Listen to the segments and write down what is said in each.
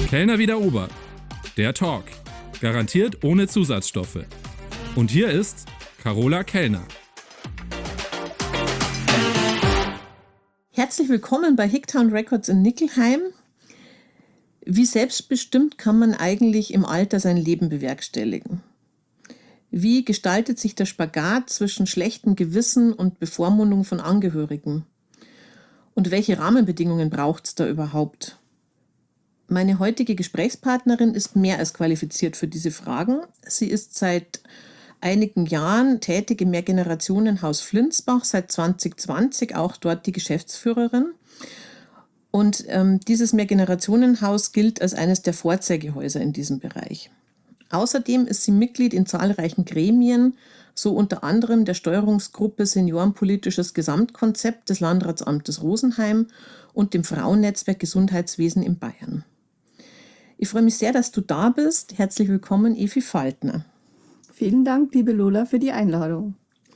Kellner wie der Ober. Der Talk. Garantiert ohne Zusatzstoffe. Und hier ist Carola Kellner. Herzlich willkommen bei Hicktown Records in Nickelheim. Wie selbstbestimmt kann man eigentlich im Alter sein Leben bewerkstelligen? Wie gestaltet sich der Spagat zwischen schlechtem Gewissen und Bevormundung von Angehörigen? Und welche Rahmenbedingungen braucht es da überhaupt? Meine heutige Gesprächspartnerin ist mehr als qualifiziert für diese Fragen. Sie ist seit einigen Jahren tätig im Mehrgenerationenhaus Flinsbach, seit 2020 auch dort die Geschäftsführerin. Und dieses Mehrgenerationenhaus gilt als eines der Vorzeigehäuser in diesem Bereich. Außerdem ist sie Mitglied in zahlreichen Gremien, so unter anderem der Steuerungsgruppe Seniorenpolitisches Gesamtkonzept des Landratsamtes Rosenheim und dem Frauennetzwerk Gesundheitswesen in Bayern. Ich freue mich sehr, dass du da bist. Herzlich willkommen, Evi Faltner. Vielen Dank, liebe Lola, für die Einladung.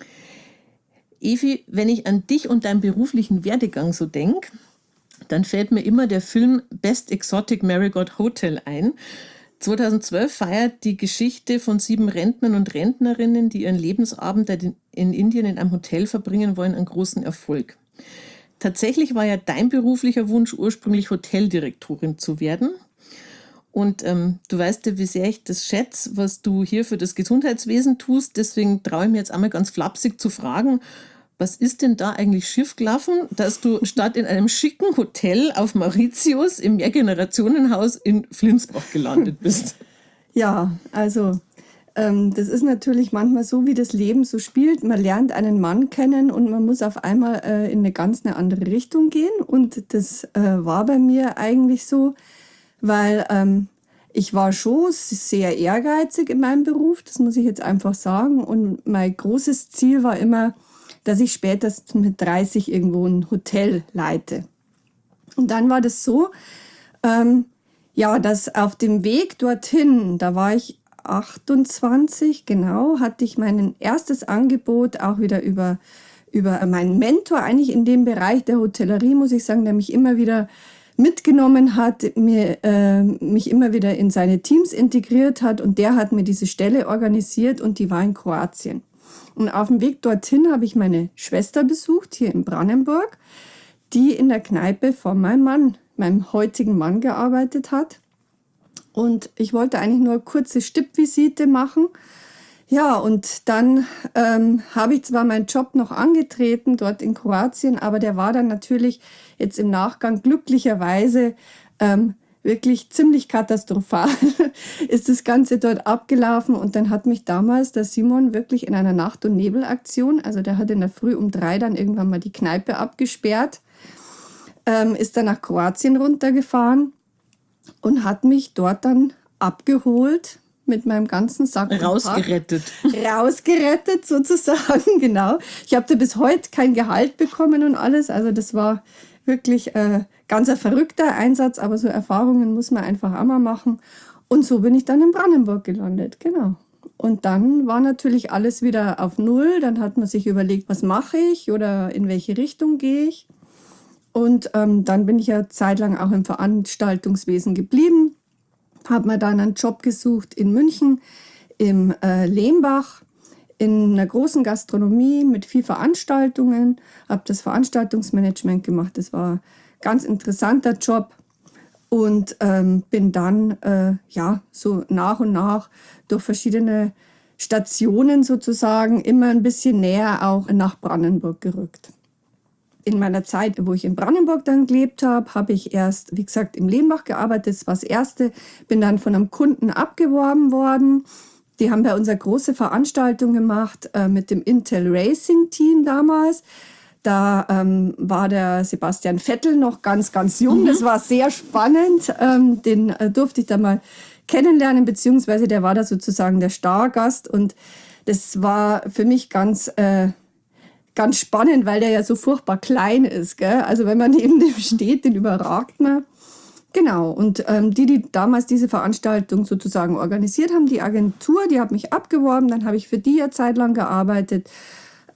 Evi, wenn ich an dich und deinen beruflichen Werdegang so denke, dann fällt mir immer der Film Best Exotic Marigold Hotel ein. 2012 feiert die Geschichte von 7 Rentnern und Rentnerinnen, die ihren Lebensabend in Indien in einem Hotel verbringen wollen, einen großen Erfolg. Tatsächlich war ja dein beruflicher Wunsch ursprünglich Hoteldirektorin zu werden. Und du weißt ja, wie sehr ich das schätze, was du hier für das Gesundheitswesen tust. Deswegen traue ich mir jetzt einmal ganz flapsig zu fragen, was ist denn da eigentlich schiefgelaufen, dass du statt in einem schicken Hotel auf Mauritius im Mehrgenerationenhaus in Flinsbach gelandet bist? Ja, also das ist natürlich manchmal so, wie das Leben so spielt. Man lernt einen Mann kennen und man muss auf einmal in eine ganz andere Richtung gehen. Und das war bei mir eigentlich so, weil ich war schon sehr ehrgeizig in meinem Beruf, das muss ich jetzt einfach sagen. Und mein großes Ziel war immer, dass ich spätestens mit 30 irgendwo ein Hotel leite. Und dann war das so, dass auf dem Weg dorthin, da war ich 28, genau, hatte ich mein erstes Angebot auch wieder über meinen Mentor, eigentlich in dem Bereich der Hotellerie, muss ich sagen, der mich immer wieder mitgenommen hat, mich immer wieder in seine Teams integriert hat, und der hat mir diese Stelle organisiert und die war in Kroatien. Und auf dem Weg dorthin habe ich meine Schwester besucht, hier in Brandenburg, die in der Kneipe von meinem heutigen Mann gearbeitet hat. Und ich wollte eigentlich nur eine kurze Stippvisite machen. Ja, und dann habe ich zwar meinen Job noch angetreten dort in Kroatien, aber der war dann natürlich jetzt im Nachgang glücklicherweise wirklich ziemlich katastrophal ist das Ganze dort abgelaufen. Und dann hat mich damals der Simon wirklich in einer Nacht- und Nebelaktion, also der hat in der Früh um 3 dann irgendwann mal die Kneipe abgesperrt, ist dann nach Kroatien runtergefahren und hat mich dort dann abgeholt mit meinem ganzen Sack. Rausgerettet sozusagen, genau. Ich habe da bis heute kein Gehalt bekommen und alles, also das war wirklich ganz ein verrückter Einsatz, aber so Erfahrungen muss man einfach auch mal machen. Und so bin ich dann in Brandenburg gelandet, genau. Und dann war natürlich alles wieder auf Null. Dann hat man sich überlegt, was mache ich oder in welche Richtung gehe ich. Und dann bin ich ja zeitlang auch im Veranstaltungswesen geblieben. Habe mir dann einen Job gesucht in München, im Lehmbach, in einer großen Gastronomie mit viel Veranstaltungen, habe das Veranstaltungsmanagement gemacht. Das war ein ganz interessanter Job und bin dann so nach und nach durch verschiedene Stationen sozusagen immer ein bisschen näher auch nach Brandenburg gerückt. In meiner Zeit, wo ich in Brandenburg dann gelebt habe, habe ich erst, wie gesagt, im Lehmbach gearbeitet. Das war das Erste. Bin dann von einem Kunden abgeworben worden. Die haben bei uns eine große Veranstaltung gemacht mit dem Intel Racing Team damals. Da war der Sebastian Vettel noch ganz, ganz jung. Das war sehr spannend. Den durfte ich da mal kennenlernen, beziehungsweise der war da sozusagen der Stargast. Und das war für mich ganz spannend, weil der ja so furchtbar klein ist, gell? Also wenn man neben dem steht, den überragt man. Genau, und die damals diese Veranstaltung sozusagen organisiert haben, die Agentur, die hat mich abgeworben, dann habe ich für die eine Zeit lang gearbeitet.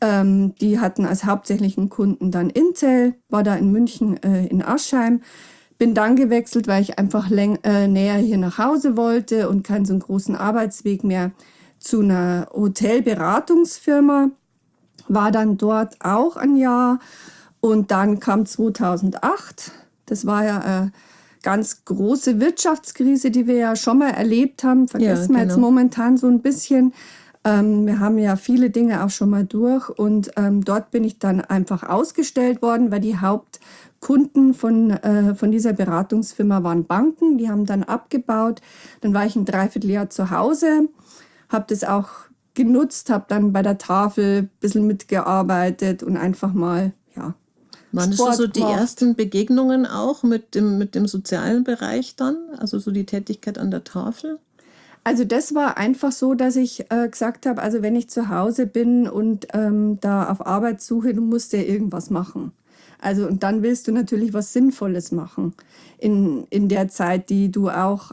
Die hatten als hauptsächlichen Kunden dann Intel, war da in München in Aschheim. bin dann gewechselt, weil ich einfach näher hier nach Hause wollte und keinen so einen großen Arbeitsweg mehr, zu einer Hotelberatungsfirma. War dann dort auch ein Jahr und dann kam 2008. Das war ja eine ganz große Wirtschaftskrise, die wir ja schon mal erlebt haben. Vergessen wir jetzt momentan so ein bisschen. Wir haben ja viele Dinge auch schon mal durch und dort bin ich dann einfach ausgestellt worden, weil die Hauptkunden von dieser Beratungsfirma waren Banken. Die haben dann abgebaut. Dann war ich ein Dreivierteljahr zu Hause, habe das auch genutzt, habe dann bei der Tafel ein bisschen mitgearbeitet und einfach mal, ja, Waren das so die ersten Begegnungen auch mit dem sozialen Bereich dann? Also so die Tätigkeit an der Tafel? Also das war einfach so, dass ich gesagt habe, also wenn ich zu Hause bin und da auf Arbeitssuche, du musst ja irgendwas machen. Also und dann willst du natürlich was Sinnvolles machen in der Zeit, die du auch,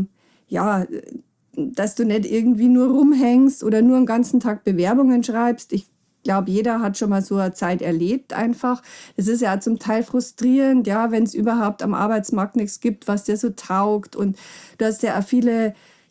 dass du nicht irgendwie nur rumhängst oder nur den ganzen Tag Bewerbungen schreibst. Ich glaube, jeder hat schon mal so eine Zeit erlebt einfach. Es ist ja zum Teil frustrierend, ja, wenn es überhaupt am Arbeitsmarkt nichts gibt, was dir so taugt. Und du hast ja auch viele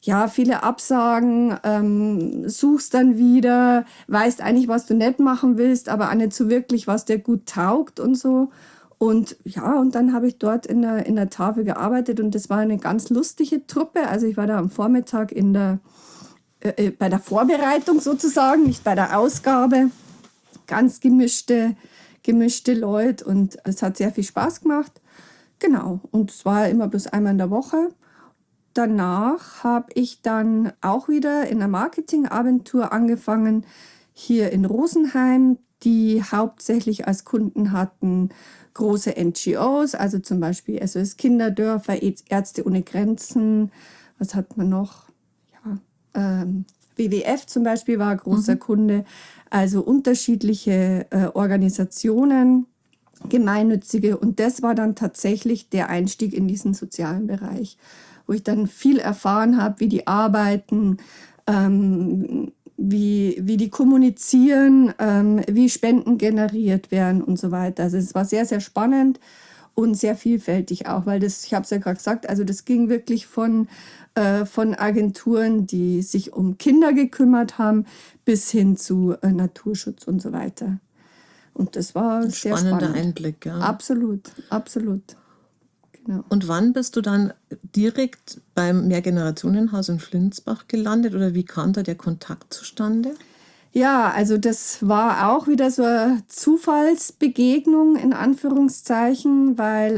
Absagen, suchst dann wieder, weißt eigentlich, was du nicht machen willst, aber auch nicht so wirklich, was dir gut taugt und so. Und ja, und dann habe ich dort in der Tafel gearbeitet und das war eine ganz lustige Truppe. Also ich war da am Vormittag bei der Vorbereitung sozusagen, nicht bei der Ausgabe. Ganz gemischte Leute und es hat sehr viel Spaß gemacht. Genau, und es war immer bloß einmal in der Woche. Danach habe ich dann auch wieder in einer Marketingagentur angefangen, hier in Rosenheim, die hauptsächlich als Kunden hatten große NGOs, also zum Beispiel SOS Kinderdörfer, Ärzte ohne Grenzen. Was hat man noch? Ja, WWF zum Beispiel war ein großer Kunde. Also unterschiedliche Organisationen, gemeinnützige. Und das war dann tatsächlich der Einstieg in diesen sozialen Bereich, wo ich dann viel erfahren habe, wie die arbeiten, wie die kommunizieren, wie Spenden generiert werden und so weiter. Also es war sehr, sehr spannend und sehr vielfältig auch, weil ich habe es ja gerade gesagt, also das ging wirklich von Agenturen, die sich um Kinder gekümmert haben, bis hin zu Naturschutz und so weiter. Und das war ein sehr spannender Einblick, ja. Absolut. Genau. Und wann bist du dann direkt beim Mehrgenerationenhaus in Flinsbach gelandet oder wie kam da der Kontakt zustande? Ja, also das war auch wieder so eine Zufallsbegegnung in Anführungszeichen, weil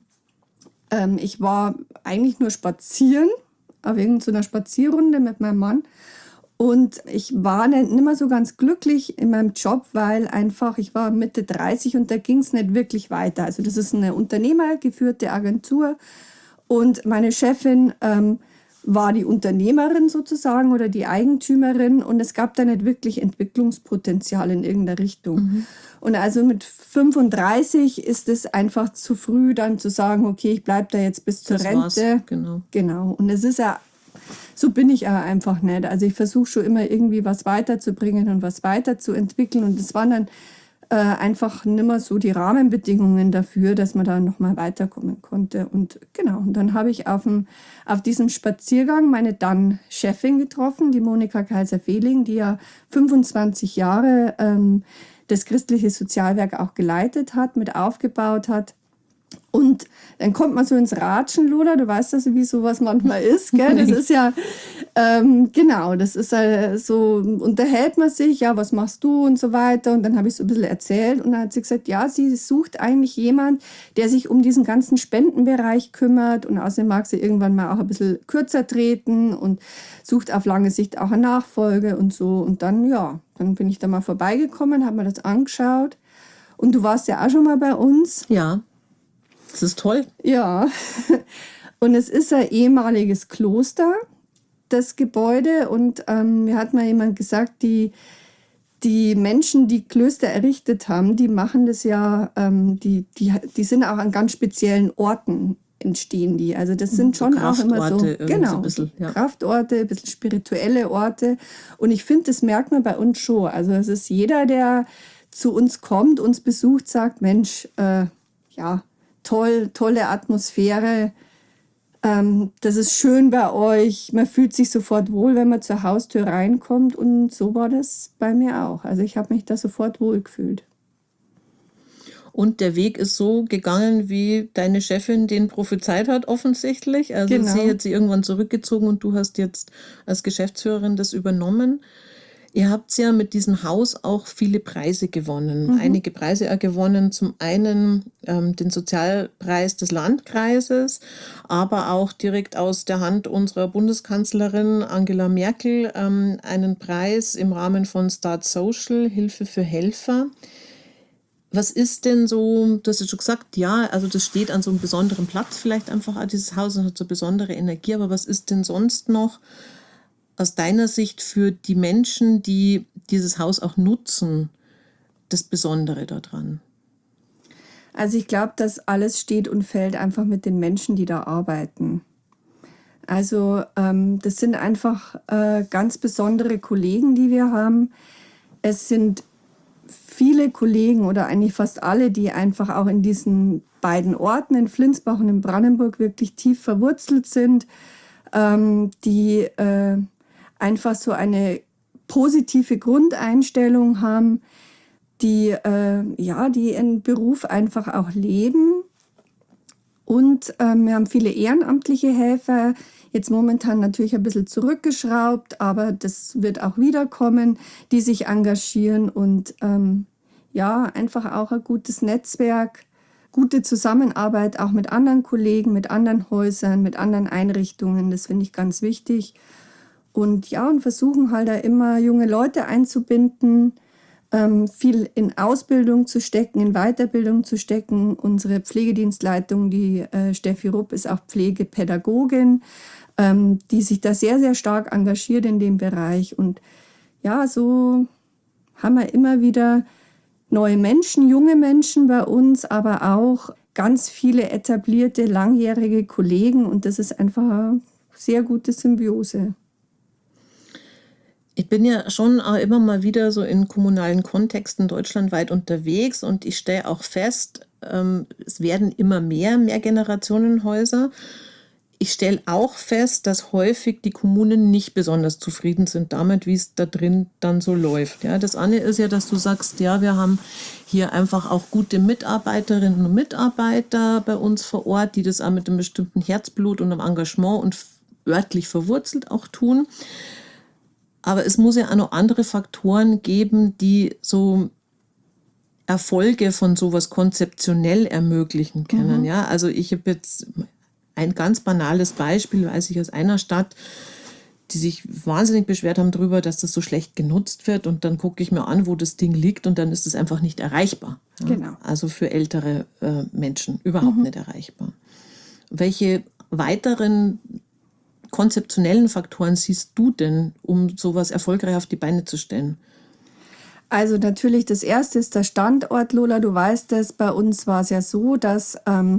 ich war eigentlich nur spazieren, auf irgendeiner Spazierrunde mit meinem Mann. Und ich war nicht mehr so ganz glücklich in meinem Job, weil einfach, ich war Mitte 30 und da ging es nicht wirklich weiter. Also das ist eine unternehmergeführte Agentur und meine Chefin war die Unternehmerin sozusagen oder die Eigentümerin und es gab da nicht wirklich Entwicklungspotenzial in irgendeiner Richtung. Und also mit 35 ist es einfach zu früh dann zu sagen, okay, ich bleibe da jetzt bis zur Rente. Genau. Und es ist ja, so bin ich ja einfach nicht. Also ich versuche schon immer irgendwie was weiterzubringen und was weiterzuentwickeln und es waren dann einfach nicht mehr so die Rahmenbedingungen dafür, dass man da nochmal weiterkommen konnte. Und genau, und dann habe ich auf diesem Spaziergang meine dann Chefin getroffen, die Monika Kaiser-Fehling, die ja 25 Jahre das christliche Sozialwerk auch geleitet hat, mit aufgebaut hat. Und dann kommt man so ins Ratschen, Lola, du weißt also, wie sowas manchmal ist, gell? Das ist ja, genau, das ist so, unterhält man sich, ja, was machst du und so weiter. Und dann habe ich so ein bisschen erzählt und dann hat sie gesagt, ja, sie sucht eigentlich jemand, der sich um diesen ganzen Spendenbereich kümmert und außerdem mag sie irgendwann mal auch ein bisschen kürzer treten und sucht auf lange Sicht auch eine Nachfolge und so. Und dann, ja, dann bin ich da mal vorbeigekommen, habe mir das angeschaut und du warst ja auch schon mal bei uns. Ja. Das ist toll. Ja, und es ist ein ehemaliges Kloster, das Gebäude. Und mir hat mal jemand gesagt, die Menschen, die Klöster errichtet haben, die machen das ja, die sind auch an ganz speziellen Orten entstehen die. Also das sind schon so auch immer so, genau, so ein bisschen, ja. Kraftorte, ein bisschen spirituelle Orte. Und ich finde, das merkt man bei uns schon. Also es ist jeder, der zu uns kommt, uns besucht, sagt, Mensch, ja, toll, tolle Atmosphäre. Das ist schön bei euch. Man fühlt sich sofort wohl, wenn man zur Haustür reinkommt. Und so war das bei mir auch. Also ich habe mich da sofort wohl gefühlt. Und der Weg ist so gegangen, wie deine Chefin den prophezeit hat, offensichtlich. Also Genau. sie hat sich irgendwann zurückgezogen und du hast jetzt als Geschäftsführerin das übernommen. Ihr habt ja mit diesem Haus auch viele Preise gewonnen. Einige Preise auch gewonnen. Zum einen den Sozialpreis des Landkreises, aber auch direkt aus der Hand unserer Bundeskanzlerin Angela Merkel einen Preis im Rahmen von Start Social, Hilfe für Helfer. Was ist denn so, du hast ja schon gesagt, ja, also das steht an so einem besonderen Platz vielleicht einfach auch dieses Haus und hat so besondere Energie, aber was ist denn sonst noch aus deiner Sicht für die Menschen, die dieses Haus auch nutzen, das Besondere daran? Also ich glaube, dass alles steht und fällt einfach mit den Menschen, die da arbeiten. Also das sind einfach ganz besondere Kollegen, die wir haben. Es sind viele Kollegen oder eigentlich fast alle, die einfach auch in diesen beiden Orten, in Flinsbach und in Brannenburg, wirklich tief verwurzelt sind, die einfach so eine positive Grundeinstellung haben, die ihren Beruf einfach auch leben. Und wir haben viele ehrenamtliche Helfer, jetzt momentan natürlich ein bisschen zurückgeschraubt, aber das wird auch wiederkommen, die sich engagieren und einfach auch ein gutes Netzwerk, gute Zusammenarbeit auch mit anderen Kollegen, mit anderen Häusern, mit anderen Einrichtungen, das finde ich ganz wichtig. Und versuchen halt da immer junge Leute einzubinden, viel in Ausbildung zu stecken, in Weiterbildung zu stecken. Unsere Pflegedienstleitung, die Steffi Rupp, ist auch Pflegepädagogin, die sich da sehr, sehr stark engagiert in dem Bereich. Und ja, so haben wir immer wieder neue Menschen, junge Menschen bei uns, aber auch ganz viele etablierte, langjährige Kollegen. Und das ist einfach eine sehr gute Symbiose. Ich bin ja schon auch immer mal wieder so in kommunalen Kontexten deutschlandweit unterwegs und ich stelle auch fest, es werden immer mehr Mehrgenerationenhäuser. Ich stelle auch fest, dass häufig die Kommunen nicht besonders zufrieden sind damit, wie es da drin dann so läuft. Ja, das eine ist ja, dass du sagst, ja, wir haben hier einfach auch gute Mitarbeiterinnen und Mitarbeiter bei uns vor Ort, die das auch mit einem bestimmten Herzblut und einem Engagement und örtlich verwurzelt auch tun. Aber es muss ja auch noch andere Faktoren geben, die so Erfolge von sowas konzeptionell ermöglichen können. Ja, also ich habe jetzt ein ganz banales Beispiel, weiß ich aus einer Stadt, die sich wahnsinnig beschwert haben darüber, dass das so schlecht genutzt wird. Und dann gucke ich mir an, wo das Ding liegt und dann ist es einfach nicht erreichbar. Ja? Genau. Also für ältere Menschen überhaupt nicht erreichbar. Welche weiteren konzeptionellen Faktoren siehst du denn, um sowas erfolgreich auf die Beine zu stellen? Also natürlich das erste ist der Standort, Lola. Du weißt es, bei uns war es ja so, dass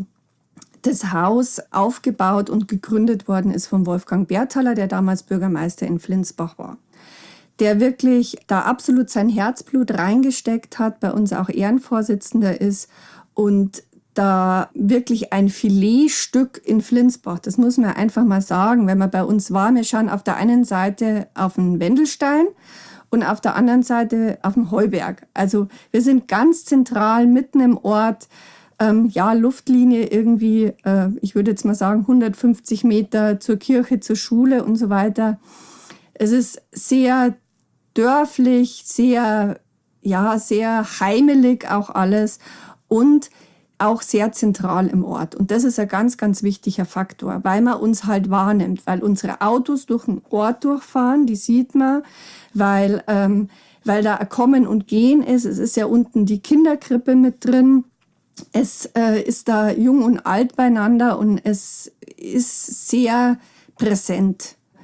das Haus aufgebaut und gegründet worden ist von Wolfgang Berthaler, der damals Bürgermeister in Flinsbach war. Der wirklich da absolut sein Herzblut reingesteckt hat, bei uns auch Ehrenvorsitzender ist und da wirklich ein Filetstück in Flinsbach, das muss man einfach mal sagen, wenn man bei uns war, wir schauen auf der einen Seite auf den Wendelstein und auf der anderen Seite auf den Heuberg. Also wir sind ganz zentral mitten im Ort, Luftlinie irgendwie, ich würde jetzt mal sagen 150 Meter zur Kirche, zur Schule und so weiter. Es ist sehr dörflich, sehr heimelig auch alles und auch sehr zentral im Ort. Und das ist ein ganz, ganz wichtiger Faktor, weil man uns halt wahrnimmt, weil unsere Autos durch den Ort durchfahren, die sieht man, weil da ein Kommen und Gehen ist. Es ist ja unten die Kinderkrippe mit drin. Es ist da jung und alt beieinander und es ist sehr präsent.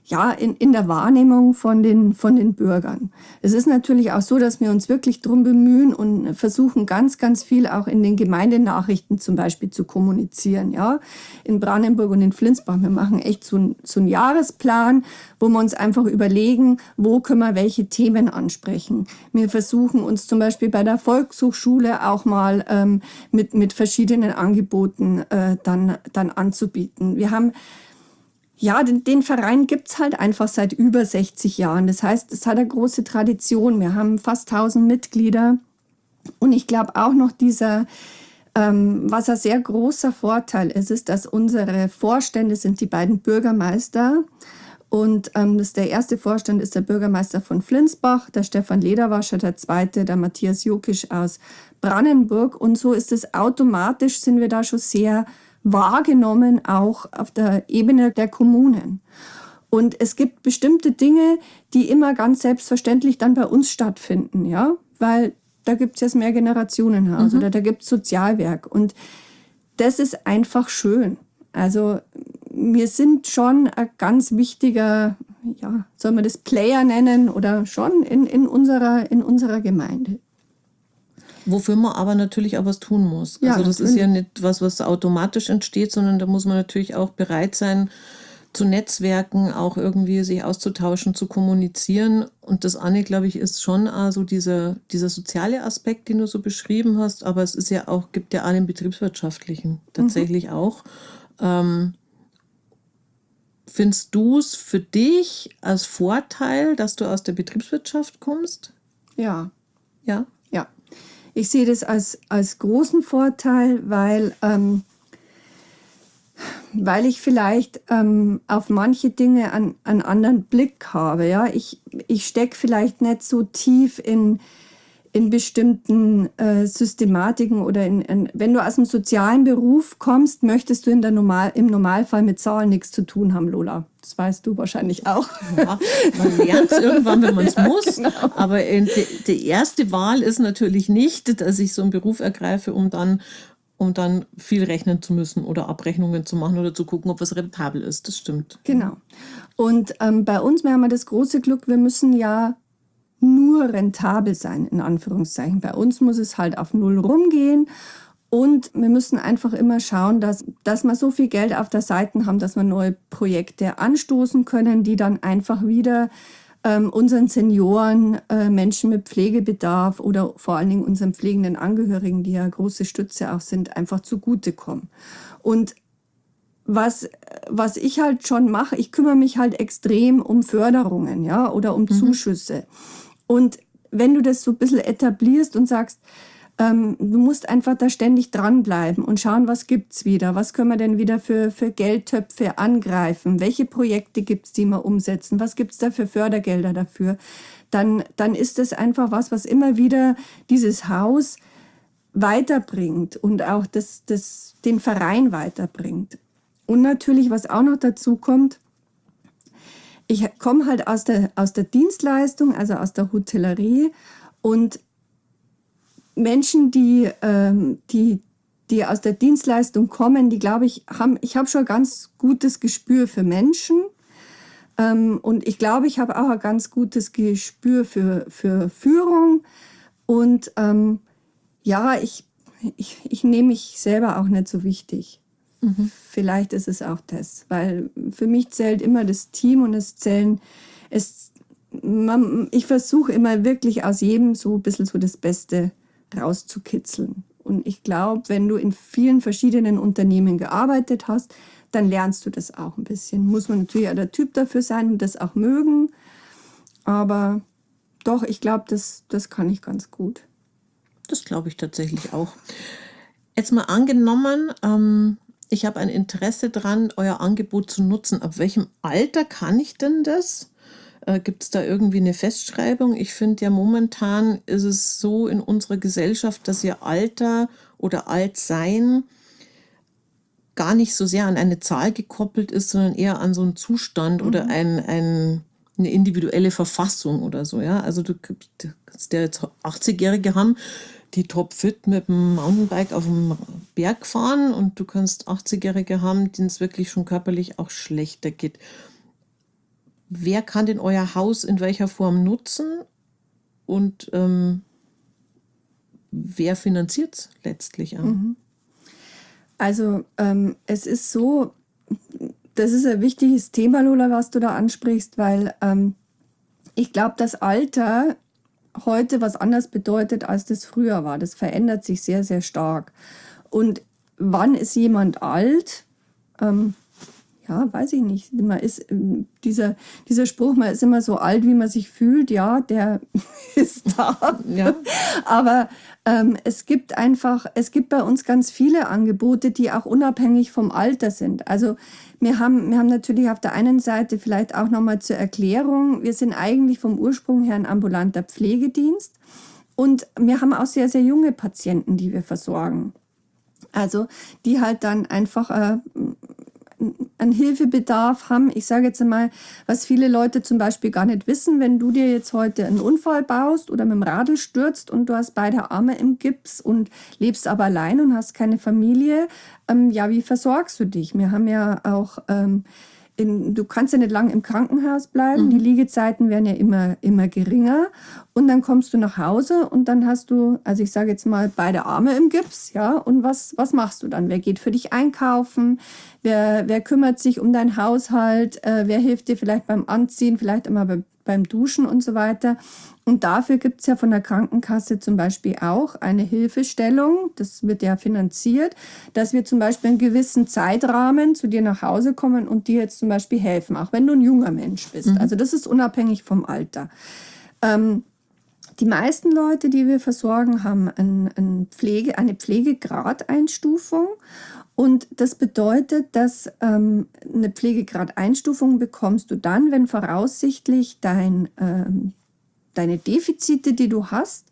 ja, in der Wahrnehmung von den Bürgern. Es ist natürlich auch so, dass wir uns wirklich drum bemühen und versuchen ganz, ganz viel auch in den Gemeindenachrichten zum Beispiel zu kommunizieren. Ja? In Brannenburg und in Flinsbach, wir machen echt so einen Jahresplan, wo wir uns einfach überlegen, wo können wir welche Themen ansprechen. Wir versuchen uns zum Beispiel bei der Volkshochschule auch mal mit verschiedenen Angeboten dann anzubieten. Wir haben ja, den Verein gibt's halt einfach seit über 60 Jahren. Das heißt, es hat eine große Tradition. Wir haben fast 1000 Mitglieder. Und ich glaube auch noch was ein sehr großer Vorteil ist, dass unsere Vorstände sind die beiden Bürgermeister. Und der erste Vorstand ist der Bürgermeister von Flinsbach, der Stefan Lederwascher, der zweite, der Matthias Jukisch aus Brannenburg. Und so ist es automatisch, sind wir da schon sehr wahrgenommen, auch auf der Ebene der Kommunen. Und es gibt bestimmte Dinge, die immer ganz selbstverständlich dann bei uns stattfinden, ja, weil da gibt es jetzt mehr Generationenhaus oder da gibt es Sozialwerk. Und das ist einfach schön. Also wir sind schon ein ganz wichtiger, ja, soll man das Player nennen oder schon in unserer Gemeinde. Wofür man aber natürlich auch was tun muss. Ja, also das natürlich. ist ja nicht was automatisch entsteht, sondern da muss man natürlich auch bereit sein, zu netzwerken, auch irgendwie sich auszutauschen, zu kommunizieren. Und das eine, glaube ich, ist schon also dieser soziale Aspekt, den du so beschrieben hast, aber es ist ja auch, gibt ja auch den betriebswirtschaftlichen tatsächlich auch. Findest du es für dich als Vorteil, dass du aus der Betriebswirtschaft kommst? Ja. Ja. Ja, ich sehe das als großen Vorteil, weil ich vielleicht auf manche Dinge einen anderen Blick habe. Ja? Ich stecke vielleicht nicht so tief in bestimmten Systematiken oder wenn du aus dem sozialen Beruf kommst, möchtest du im Normalfall mit Zahlen nichts zu tun haben, Lola. Das weißt du wahrscheinlich auch. Ja, man lernt es irgendwann, wenn man es muss. Genau. Aber die erste Wahl ist natürlich nicht, dass ich so einen Beruf ergreife, um dann viel rechnen zu müssen oder Abrechnungen zu machen oder zu gucken, ob was rentabel ist. Das stimmt. Genau. Und bei uns, wir haben ja das große Glück, wir müssen ja nur rentabel sein, in Anführungszeichen. Bei uns muss es halt auf Null rumgehen und wir müssen einfach immer schauen, dass wir so viel Geld auf der Seite haben, dass wir neue Projekte anstoßen können, die dann einfach wieder unseren Senioren, Menschen mit Pflegebedarf oder vor allen Dingen unseren pflegenden Angehörigen, die ja große Stütze auch sind, einfach zugutekommen. Und was ich halt schon mache, ich kümmere mich halt extrem um Förderungen, ja, oder um Zuschüsse. Und wenn du das so ein bisschen etablierst und sagst, du musst einfach da ständig dranbleiben und schauen, was gibt's wieder, was können wir denn wieder für Geldtöpfe angreifen, welche Projekte gibt's, die wir umsetzen, was gibt's da für Fördergelder dafür, dann ist das einfach was immer wieder dieses Haus weiterbringt und auch den Verein weiterbringt. Und natürlich, was auch noch dazu kommt, ich komme halt aus der Dienstleistung, also aus der Hotellerie, und Menschen, die aus der Dienstleistung kommen, die, glaube ich, habe schon ein ganz gutes Gespür für Menschen. Und ich glaube, ich habe auch ein ganz gutes Gespür für Führung. Und ja, ich nehme mich selber auch nicht so wichtig. Vielleicht ist es auch das, weil für mich zählt immer das Team und ich versuche immer wirklich aus jedem so ein bisschen so das Beste rauszukitzeln. Und ich glaube, wenn du in vielen verschiedenen Unternehmen gearbeitet hast, dann lernst du das auch ein bisschen. Muss man natürlich auch der Typ dafür sein und das auch mögen. Aber doch, ich glaube, das kann ich ganz gut. Das glaube ich tatsächlich auch. Jetzt mal angenommen, ich habe ein Interesse daran, euer Angebot zu nutzen. Ab welchem Alter kann ich denn das? Gibt es da irgendwie eine Festschreibung? Ich finde ja, momentan ist es so in unserer Gesellschaft, dass ja Alter oder Altsein gar nicht so sehr an eine Zahl gekoppelt ist, sondern eher an so einen Zustand oder eine individuelle Verfassung oder so. Ja? Also du kannst ja jetzt 80-Jährige haben, die topfit mit dem Mountainbike auf dem Berg fahren, und du kannst 80-Jährige haben, denen es wirklich schon körperlich auch schlechter geht. wer kann denn euer Haus in welcher Form nutzen und wer finanziert es letztlich auch? Also es ist so, das ist ein wichtiges Thema, Lola, was du da ansprichst, weil ich glaube, das Alter heute was anderes bedeutet, als das früher war. Das verändert sich sehr, sehr stark. Und wann ist jemand alt? Ja, weiß ich nicht. Man ist, dieser Spruch, man ist immer so alt, wie man sich fühlt, ja, der ist da. Ja. Aber es gibt bei uns ganz viele Angebote, die auch unabhängig vom Alter sind. Also wir haben natürlich auf der einen Seite vielleicht auch nochmal zur Erklärung, wir sind eigentlich vom Ursprung her ein ambulanter Pflegedienst und wir haben auch sehr, sehr junge Patienten, die wir versorgen. Also die halt dann einfach einen Hilfebedarf haben. Ich sage jetzt einmal, was viele Leute zum Beispiel gar nicht wissen, wenn du dir jetzt heute einen Unfall baust oder mit dem Radl stürzt und du hast beide Arme im Gips und lebst aber allein und hast keine Familie, ja, wie versorgst du dich? Wir haben ja auch, du kannst ja nicht lang im Krankenhaus bleiben, die Liegezeiten werden ja immer geringer und dann kommst du nach Hause und dann hast du, also ich sage jetzt mal, beide Arme im Gips, ja, und was machst du dann? Wer geht für dich einkaufen? Wer kümmert sich um deinen Haushalt? Wer hilft dir vielleicht beim Anziehen, vielleicht immer beim Duschen und so weiter? Und dafür gibt es ja von der Krankenkasse zum Beispiel auch eine Hilfestellung, das wird ja finanziert, dass wir zum Beispiel einen gewissen Zeitrahmen zu dir nach Hause kommen und dir jetzt zum Beispiel helfen, auch wenn du ein junger Mensch bist. Also das ist unabhängig vom Alter. Die meisten Leute, die wir versorgen, haben eine Pflegegradeinstufung. Und das bedeutet, dass eine Pflegegradeinstufung bekommst du dann, wenn voraussichtlich deine Defizite, die du hast,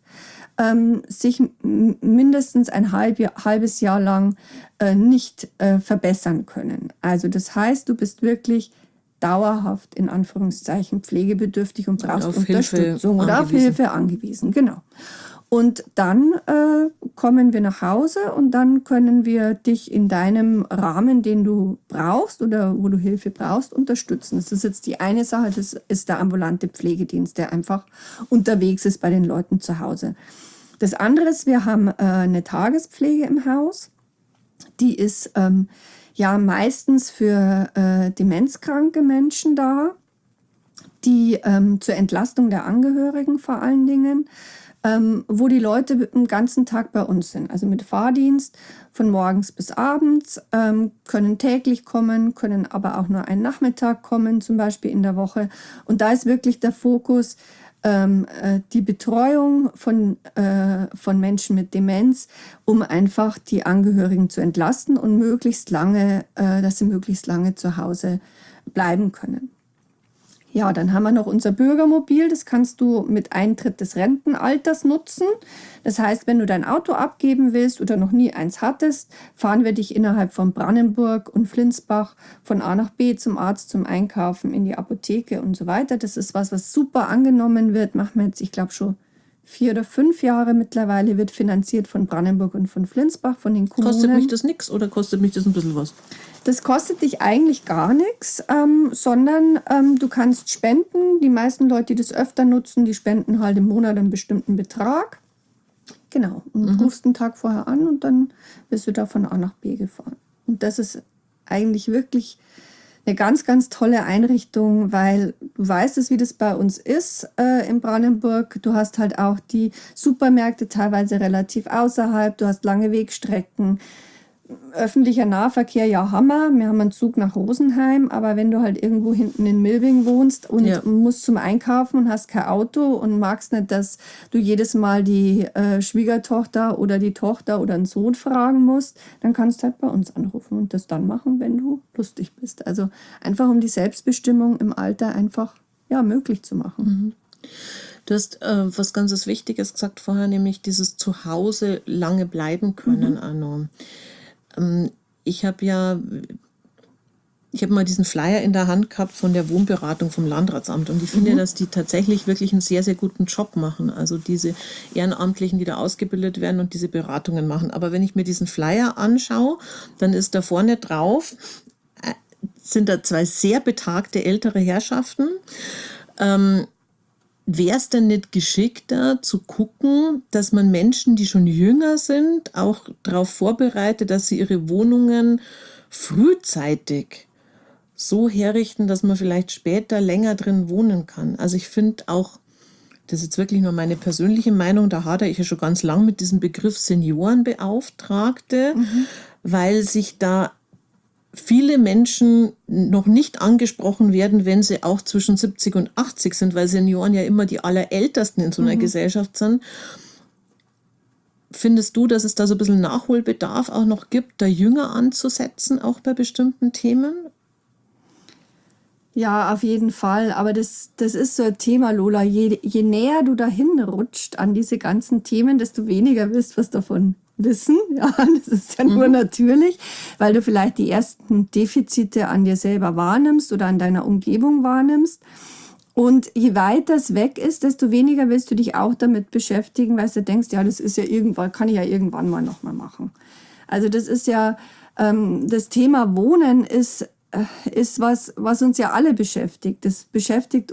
sich mindestens ein halbes Jahr lang nicht verbessern können. Also das heißt, du bist wirklich dauerhaft in Anführungszeichen pflegebedürftig und brauchst Unterstützung oder auf Hilfe angewiesen. Genau. Und dann kommen wir nach Hause und dann können wir dich in deinem Rahmen, den du brauchst oder wo du Hilfe brauchst, unterstützen. Das ist jetzt die eine Sache, das ist der ambulante Pflegedienst, der einfach unterwegs ist bei den Leuten zu Hause. Das andere ist, wir haben eine Tagespflege im Haus. Die ist ja meistens für demenzkranke Menschen da, die zur Entlastung der Angehörigen vor allen Dingen, wo die Leute den ganzen Tag bei uns sind. Also mit Fahrdienst von morgens bis abends, können täglich kommen, können aber auch nur einen Nachmittag kommen, zum Beispiel in der Woche. Und da ist wirklich der Fokus die Betreuung von Menschen mit Demenz, um einfach die Angehörigen zu entlasten und dass sie möglichst lange zu Hause bleiben können. Ja, dann haben wir noch unser Bürgermobil, das kannst du mit Eintritt des Rentenalters nutzen. Das heißt, wenn du dein Auto abgeben willst oder noch nie eins hattest, fahren wir dich innerhalb von Brannenburg und Flinsbach von A nach B zum Arzt, zum Einkaufen, in die Apotheke und so weiter. Das ist was super angenommen wird, machen wir jetzt, ich glaube schon 4 oder 5 Jahre mittlerweile, wird finanziert von Brandenburg und von Flinsbach, von den Kommunen. Kostet mich das nichts oder kostet mich das ein bisschen was? Das kostet dich eigentlich gar nichts, sondern du kannst spenden. Die meisten Leute, die das öfter nutzen, die spenden halt im Monat einen bestimmten Betrag. Genau, und rufst einen Tag vorher an und dann wirst du da von A nach B gefahren. Und das ist eigentlich wirklich eine ganz, ganz tolle Einrichtung, weil du weißt es, wie das bei uns ist in Brandenburg. Du hast halt auch die Supermärkte teilweise relativ außerhalb, du hast lange Wegstrecken. Öffentlicher Nahverkehr, ja, Hammer. Wir haben einen Zug nach Rosenheim, aber wenn du halt irgendwo hinten in Milbing wohnst und musst zum Einkaufen und hast kein Auto und magst nicht, dass du jedes Mal die Schwiegertochter oder die Tochter oder einen Sohn fragen musst, dann kannst du halt bei uns anrufen und das dann machen, wenn du lustig bist. Also einfach, um die Selbstbestimmung im Alter einfach möglich zu machen. Du hast was ganz Wichtiges gesagt vorher, nämlich dieses Zuhause lange bleiben können, Anno. Ich habe mal diesen Flyer in der Hand gehabt von der Wohnberatung vom Landratsamt und ich finde, dass die tatsächlich wirklich einen sehr, sehr guten Job machen. Also diese Ehrenamtlichen, die da ausgebildet werden und diese Beratungen machen. Aber wenn ich mir diesen Flyer anschaue, dann ist da vorne drauf sind da zwei sehr betagte ältere Herrschaften. Wäre es denn nicht geschickter zu gucken, dass man Menschen, die schon jünger sind, auch darauf vorbereitet, dass sie ihre Wohnungen frühzeitig so herrichten, dass man vielleicht später länger drin wohnen kann? Also ich finde auch, das ist jetzt wirklich nur meine persönliche Meinung, da hadere ich ja schon ganz lang mit diesem Begriff Seniorenbeauftragte, weil sich da viele Menschen noch nicht angesprochen werden, wenn sie auch zwischen 70 und 80 sind, weil Senioren ja immer die Allerältesten in so einer Gesellschaft sind. Findest du, dass es da so ein bisschen Nachholbedarf auch noch gibt, da jünger anzusetzen, auch bei bestimmten Themen? Ja, auf jeden Fall. Aber das ist so ein Thema, Lola. Je näher du dahin rutscht an diese ganzen Themen, desto weniger wirst du was davon wissen. Ja, das ist ja nur natürlich, weil du vielleicht die ersten Defizite an dir selber wahrnimmst oder an deiner Umgebung wahrnimmst. Und je weiter es weg ist, desto weniger willst du dich auch damit beschäftigen, weil du denkst, ja, das ist ja irgendwann, kann ich ja irgendwann mal nochmal machen. Also das ist ja, das Thema Wohnen ist was uns ja alle beschäftigt. Das beschäftigt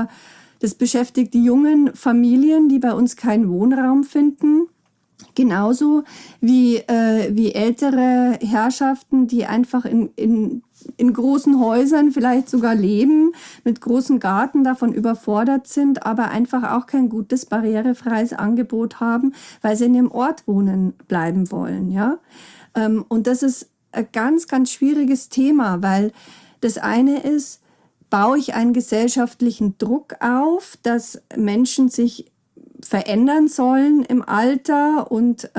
die jungen Familien, die bei uns keinen Wohnraum finden. Genauso wie ältere Herrschaften, die einfach in großen Häusern vielleicht sogar leben, mit großem Garten davon überfordert sind, aber einfach auch kein gutes barrierefreies Angebot haben, weil sie in dem Ort wohnen bleiben wollen. Ja? Und das ist ein ganz, ganz schwieriges Thema, weil das eine ist, baue ich einen gesellschaftlichen Druck auf, dass Menschen sich verändern sollen im Alter und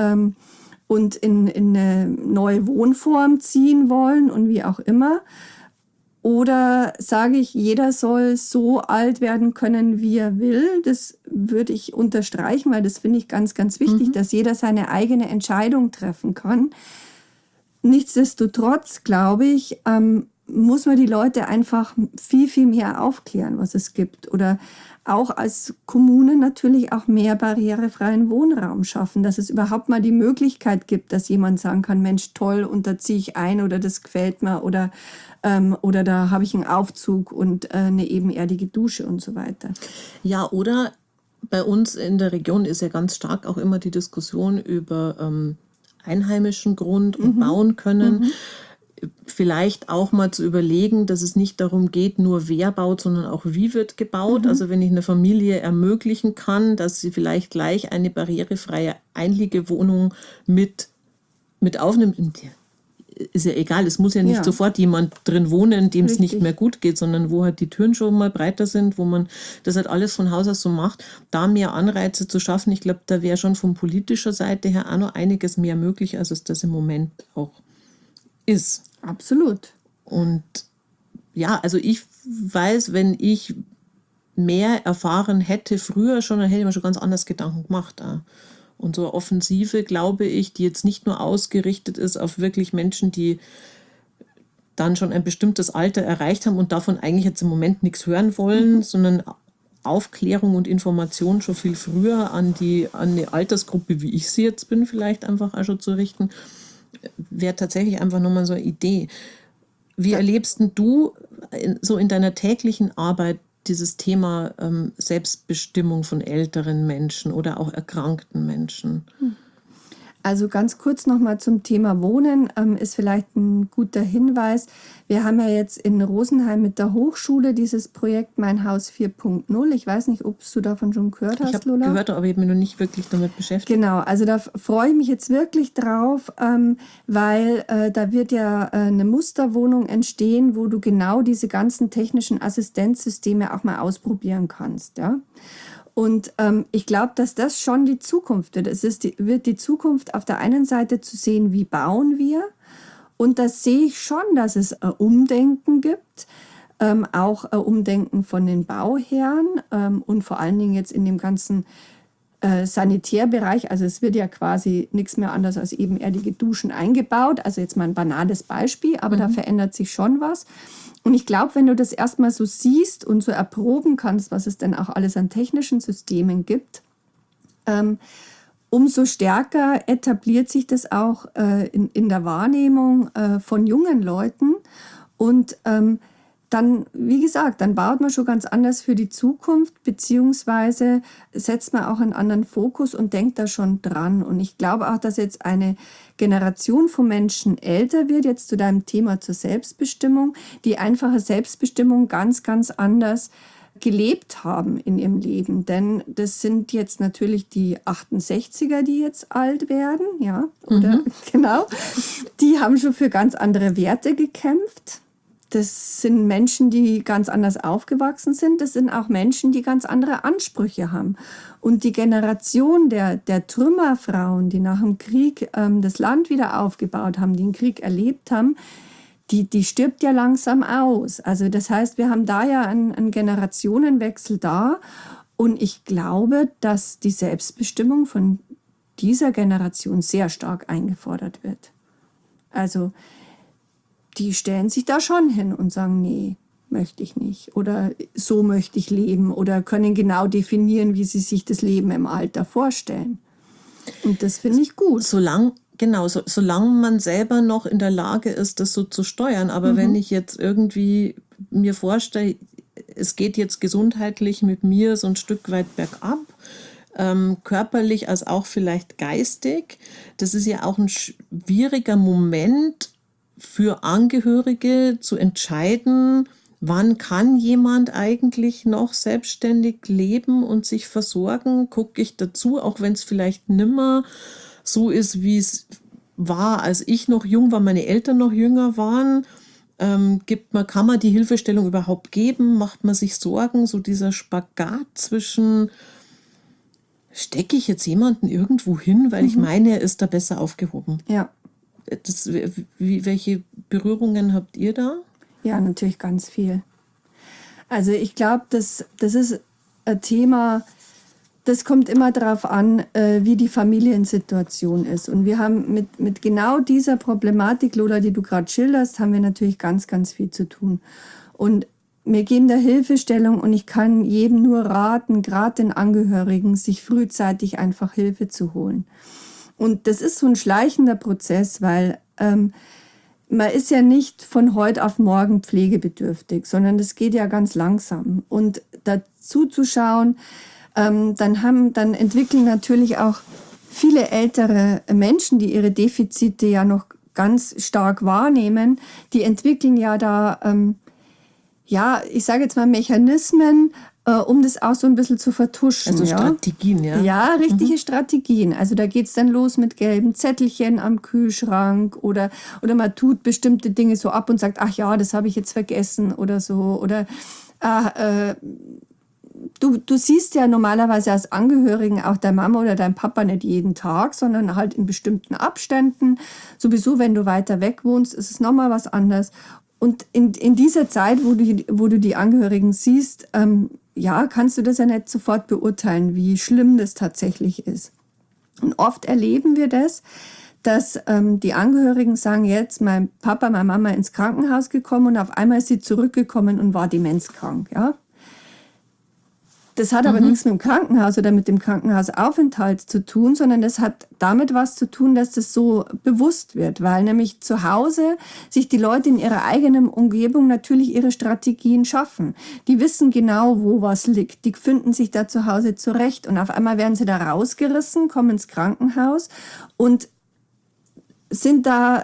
in eine neue Wohnform ziehen wollen und wie auch immer. Oder sage ich, jeder soll so alt werden können, wie er will. Das würde ich unterstreichen, weil das finde ich ganz, ganz wichtig, dass jeder seine eigene Entscheidung treffen kann. Nichtsdestotrotz, glaube ich, muss man die Leute einfach viel, viel mehr aufklären, was es gibt. Oder auch als Kommune natürlich auch mehr barrierefreien Wohnraum schaffen, dass es überhaupt mal die Möglichkeit gibt, dass jemand sagen kann, Mensch, toll, und da ziehe ich ein oder das gefällt mir oder da habe ich einen Aufzug und eine ebenerdige Dusche und so weiter. Ja, oder bei uns in der Region ist ja ganz stark auch immer die Diskussion über einheimischen Grund und bauen können. Vielleicht auch mal zu überlegen, dass es nicht darum geht, nur wer baut, sondern auch wie wird gebaut. Also wenn ich eine Familie ermöglichen kann, dass sie vielleicht gleich eine barrierefreie Einliegewohnung mit aufnimmt. Ist ja egal, es muss ja nicht sofort jemand drin wohnen, dem es nicht mehr gut geht, sondern wo halt die Türen schon mal breiter sind, wo man das halt alles von Haus aus so macht, da mehr Anreize zu schaffen. Ich glaube, da wäre schon von politischer Seite her auch noch einiges mehr möglich, als es das im Moment auch ist. Absolut. Und ja, also ich weiß, wenn ich mehr erfahren hätte früher schon, dann hätte ich mir schon ganz anders Gedanken gemacht. Und so eine Offensive, glaube ich, die jetzt nicht nur ausgerichtet ist auf wirklich Menschen, die dann schon ein bestimmtes Alter erreicht haben und davon eigentlich jetzt im Moment nichts hören wollen, sondern Aufklärung und Information schon viel früher an eine Altersgruppe, wie ich sie jetzt bin, vielleicht einfach auch schon zu richten, wäre tatsächlich einfach nochmal so eine Idee. Wie erlebst denn du so in deiner täglichen Arbeit dieses Thema Selbstbestimmung von älteren Menschen oder auch erkrankten Menschen? Also ganz kurz nochmal zum Thema Wohnen ist vielleicht ein guter Hinweis. Wir haben ja jetzt in Rosenheim mit der Hochschule dieses Projekt Mein Haus 4.0. Ich weiß nicht, ob du davon schon gehört hast, Lola. Ich habe gehört, aber ich habe mich noch nicht wirklich damit beschäftigt. Genau, also da freue ich mich jetzt wirklich drauf, weil da wird ja eine Musterwohnung entstehen, wo du genau diese ganzen technischen Assistenzsysteme auch mal ausprobieren kannst, ja. Und ich glaube, dass das schon die Zukunft wird. Wird die Zukunft auf der einen Seite zu sehen, wie bauen wir. Und das sehe ich schon, dass es ein Umdenken gibt. Auch ein Umdenken von den Bauherren und vor allen Dingen jetzt in dem ganzen Sanitärbereich. Also es wird ja quasi nichts mehr anders als ebenerdige Duschen eingebaut. Also jetzt mal ein banales Beispiel, aber da verändert sich schon was. Und ich glaube, wenn du das erstmal so siehst und so erproben kannst, was es denn auch alles an technischen Systemen gibt, umso stärker etabliert sich das auch in der Wahrnehmung von jungen Leuten. Und dann, wie gesagt, dann baut man schon ganz anders für die Zukunft, beziehungsweise setzt man auch einen anderen Fokus und denkt da schon dran. Und ich glaube auch, dass jetzt eine Generation von Menschen älter wird, jetzt zu deinem Thema zur Selbstbestimmung, die einfache Selbstbestimmung ganz, ganz anders gelebt haben in ihrem Leben. Denn das sind jetzt natürlich die 68er, die jetzt alt werden, ja, oder genau. Die haben schon für ganz andere Werte gekämpft. Das sind Menschen, die ganz anders aufgewachsen sind. Das sind auch Menschen, die ganz andere Ansprüche haben. Und die Generation der Trümmerfrauen, die nach dem Krieg das Land wieder aufgebaut haben, die den Krieg erlebt haben, die stirbt ja langsam aus. Also das heißt, wir haben da ja einen Generationenwechsel da. Und ich glaube, dass die Selbstbestimmung von dieser Generation sehr stark eingefordert wird. Also die stellen sich da schon hin und sagen, nee, möchte ich nicht. Oder so möchte ich leben. Oder können genau definieren, wie sie sich das Leben im Alter vorstellen. Und das finde ich gut. Solange man selber noch in der Lage ist, das so zu steuern. Aber wenn ich jetzt irgendwie mir vorstelle, es geht jetzt gesundheitlich mit mir so ein Stück weit bergab, körperlich als auch vielleicht geistig, das ist ja auch ein schwieriger Moment für Angehörige zu entscheiden, wann kann jemand eigentlich noch selbstständig leben und sich versorgen? Gucke ich dazu, auch wenn es vielleicht nimmer so ist, wie es war, als ich noch jung war, meine Eltern noch jünger waren. Kann man die Hilfestellung überhaupt geben? Macht man sich Sorgen? So dieser Spagat zwischen, stecke ich jetzt jemanden irgendwo hin, weil ich meine, er ist da besser aufgehoben? Ja. Welche Berührungen habt ihr da? Ja, natürlich ganz viel. Also ich glaube, das ist ein Thema, das kommt immer darauf an, wie die Familiensituation ist. Und wir haben mit genau dieser Problematik, Lola, die du gerade schilderst, haben wir natürlich ganz, ganz viel zu tun. Und wir geben da Hilfestellung und ich kann jedem nur raten, gerade den Angehörigen, sich frühzeitig einfach Hilfe zu holen. Und das ist so ein schleichender Prozess, weil man ist ja nicht von heute auf morgen pflegebedürftig, sondern das geht ja ganz langsam. Und dazu zu schauen, dann entwickeln natürlich auch viele ältere Menschen, die ihre Defizite ja noch ganz stark wahrnehmen, die entwickeln ja da, ich sage jetzt mal Mechanismen, um das auch so ein bisschen zu vertuschen. Also Strategien, ja? Ja, richtige Strategien. Also da geht's dann los mit gelben Zettelchen am Kühlschrank oder man tut bestimmte Dinge so ab und sagt, ach ja, das habe ich jetzt vergessen oder so. Oder du siehst ja normalerweise als Angehörigen auch deine Mama oder dein Papa nicht jeden Tag, sondern halt in bestimmten Abständen. Sowieso, wenn du weiter weg wohnst, ist es nochmal was anderes. Und in dieser Zeit, wo du die Angehörigen siehst, kannst du das ja nicht sofort beurteilen, wie schlimm das tatsächlich ist. Und oft erleben wir das, dass die Angehörigen sagen, jetzt mein Papa, meine Mama ins Krankenhaus gekommen und auf einmal ist sie zurückgekommen und war demenzkrank. Ja? Das hat aber nichts mit dem Krankenhaus oder mit dem Krankenhausaufenthalt zu tun, sondern das hat damit was zu tun, dass das so bewusst wird, weil nämlich zu Hause sich die Leute in ihrer eigenen Umgebung natürlich ihre Strategien schaffen. Die wissen genau, wo was liegt. Die finden sich da zu Hause zurecht und auf einmal werden sie da rausgerissen, kommen ins Krankenhaus und sind da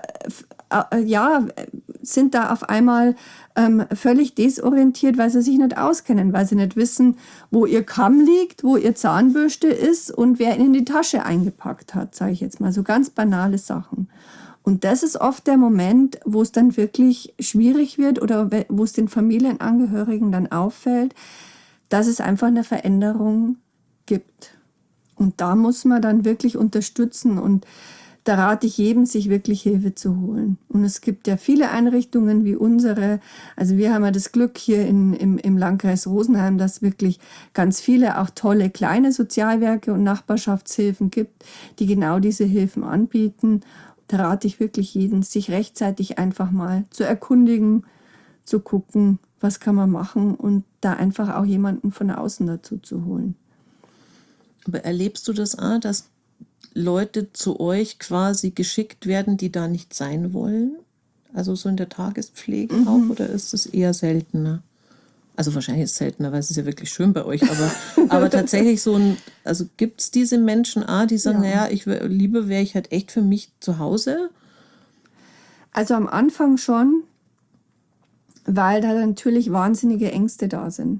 auf einmal völlig desorientiert, weil sie sich nicht auskennen, weil sie nicht wissen, wo ihr Kamm liegt, wo ihr Zahnbürste ist und wer ihn in die Tasche eingepackt hat, sage ich jetzt mal. So ganz banale Sachen. Und das ist oft der Moment, wo es dann wirklich schwierig wird oder wo es den Familienangehörigen dann auffällt, dass es einfach eine Veränderung gibt. Und da muss man dann wirklich unterstützen und da rate ich jedem, sich wirklich Hilfe zu holen. Und es gibt ja viele Einrichtungen wie unsere. Also wir haben ja das Glück hier im Landkreis Rosenheim, dass es wirklich ganz viele auch tolle kleine Sozialwerke und Nachbarschaftshilfen gibt, die genau diese Hilfen anbieten. Da rate ich wirklich jedem, sich rechtzeitig einfach mal zu erkundigen, zu gucken, was kann man machen und da einfach auch jemanden von außen dazu zu holen. Aber erlebst du das auch, dass Leute zu euch quasi geschickt werden, die da nicht sein wollen? Also so in der Tagespflege auch, oder ist es eher seltener? Also wahrscheinlich ist es seltener, weil es ist ja wirklich schön bei euch, aber tatsächlich also gibt es diese Menschen, die sagen, naja, lieber wäre ich halt echt für mich zu Hause? Also am Anfang schon, weil da natürlich wahnsinnige Ängste da sind.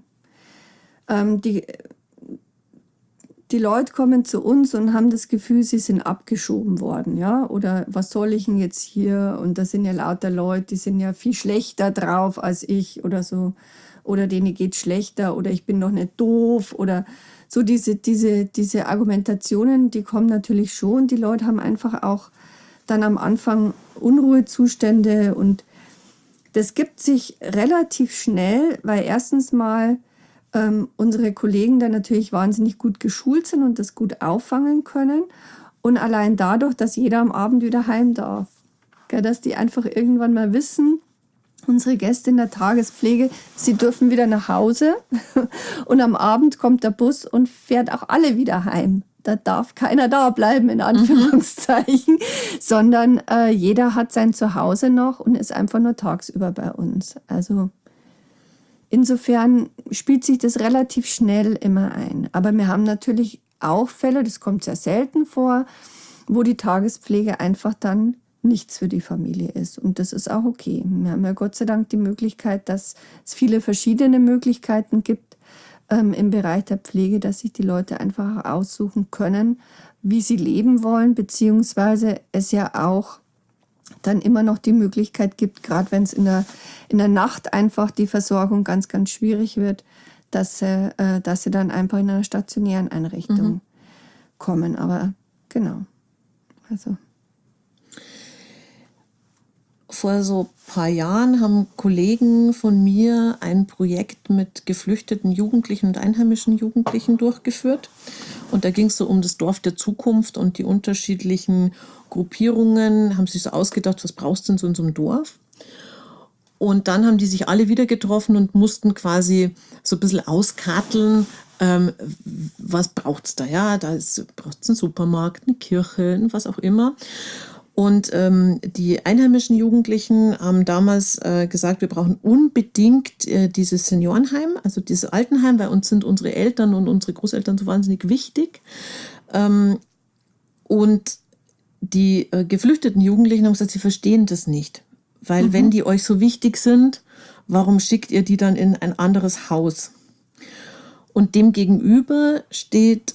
Die Leute kommen zu uns und haben das Gefühl, sie sind abgeschoben worden, ja, oder was soll ich denn jetzt hier? Und da sind ja lauter Leute, die sind ja viel schlechter drauf als ich oder so, oder denen geht's schlechter oder ich bin doch nicht doof oder so diese Argumentationen, die kommen natürlich schon. Die Leute haben einfach auch dann am Anfang Unruhezustände und das gibt sich relativ schnell, weil erstens mal unsere Kollegen dann natürlich wahnsinnig gut geschult sind und das gut auffangen können. Und allein dadurch, dass jeder am Abend wieder heim darf. Gell, dass die einfach irgendwann mal wissen, unsere Gäste in der Tagespflege, sie dürfen wieder nach Hause. Und am Abend kommt der Bus und fährt auch alle wieder heim. Da darf keiner da bleiben, in Anführungszeichen, sondern jeder hat sein Zuhause noch und ist einfach nur tagsüber bei uns. Also insofern spielt sich das relativ schnell immer ein. Aber wir haben natürlich auch Fälle, das kommt sehr selten vor, wo die Tagespflege einfach dann nichts für die Familie ist. Und das ist auch okay. Wir haben ja Gott sei Dank die Möglichkeit, dass es viele verschiedene Möglichkeiten gibt im Bereich der Pflege, dass sich die Leute einfach aussuchen können, wie sie leben wollen, beziehungsweise es ja auch dann immer noch die Möglichkeit gibt, gerade wenn es in der Nacht einfach die Versorgung ganz, ganz schwierig wird, dass sie dann einfach in einer stationären Einrichtung kommen. Aber genau. Also. Vor so ein paar Jahren haben Kollegen von mir ein Projekt mit geflüchteten Jugendlichen und einheimischen Jugendlichen durchgeführt. Und da ging es so um das Dorf der Zukunft und die unterschiedlichen Gruppierungen, haben sich so ausgedacht, was brauchst du denn so in so einem Dorf? Und dann haben die sich alle wieder getroffen und mussten quasi so ein bisschen auskarteln, was braucht es da? Ja, da braucht es einen Supermarkt, eine Kirche, was auch immer. Und die einheimischen Jugendlichen haben damals gesagt, wir brauchen unbedingt dieses Seniorenheim, also dieses Altenheim, weil uns sind unsere Eltern und unsere Großeltern so wahnsinnig wichtig. Und die geflüchteten Jugendlichen haben gesagt, sie verstehen das nicht. Weil wenn die euch so wichtig sind, warum schickt ihr die dann in ein anderes Haus? Und dem gegenüber steht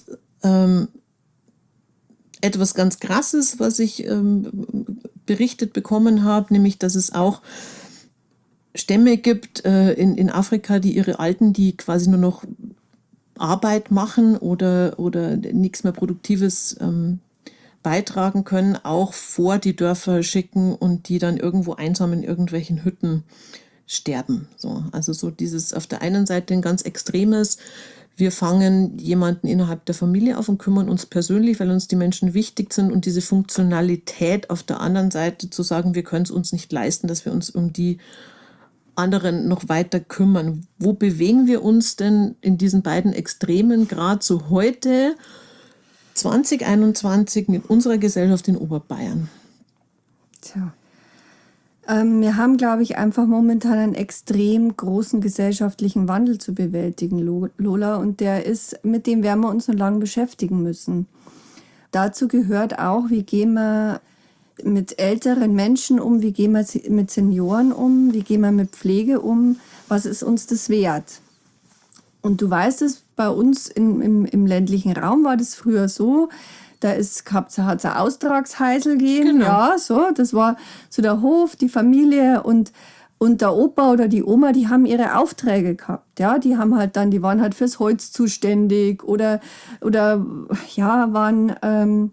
etwas ganz Krasses, was ich berichtet bekommen habe, nämlich, dass es auch Stämme gibt in Afrika, die ihre Alten, die quasi nur noch Arbeit machen oder nichts mehr Produktives beitragen können, auch vor die Dörfer schicken und die dann irgendwo einsam in irgendwelchen Hütten sterben. So, also so dieses auf der einen Seite ein ganz extremes, wir fangen jemanden innerhalb der Familie auf und kümmern uns persönlich, weil uns die Menschen wichtig sind, und diese Funktionalität auf der anderen Seite zu sagen, wir können es uns nicht leisten, dass wir uns um die anderen noch weiter kümmern. Wo bewegen wir uns denn in diesen beiden Extremen gerade so heute 2021 in unserer Gesellschaft in Oberbayern? Tja. Wir haben, glaube ich, einfach momentan einen extrem großen gesellschaftlichen Wandel zu bewältigen, Lola. Und mit dem werden wir uns noch lange beschäftigen müssen. Dazu gehört auch, wie gehen wir mit älteren Menschen um, wie gehen wir mit Senioren um, wie gehen wir mit Pflege um, was ist uns das wert? Und du weißt es, bei uns im ländlichen Raum war das früher so, hat es ein Austragsheisel gegeben, Genau. ja, so, das war so der Hof, die Familie und der Opa oder die Oma, die haben ihre Aufträge gehabt, ja, die waren halt fürs Holz zuständig oder ja, haben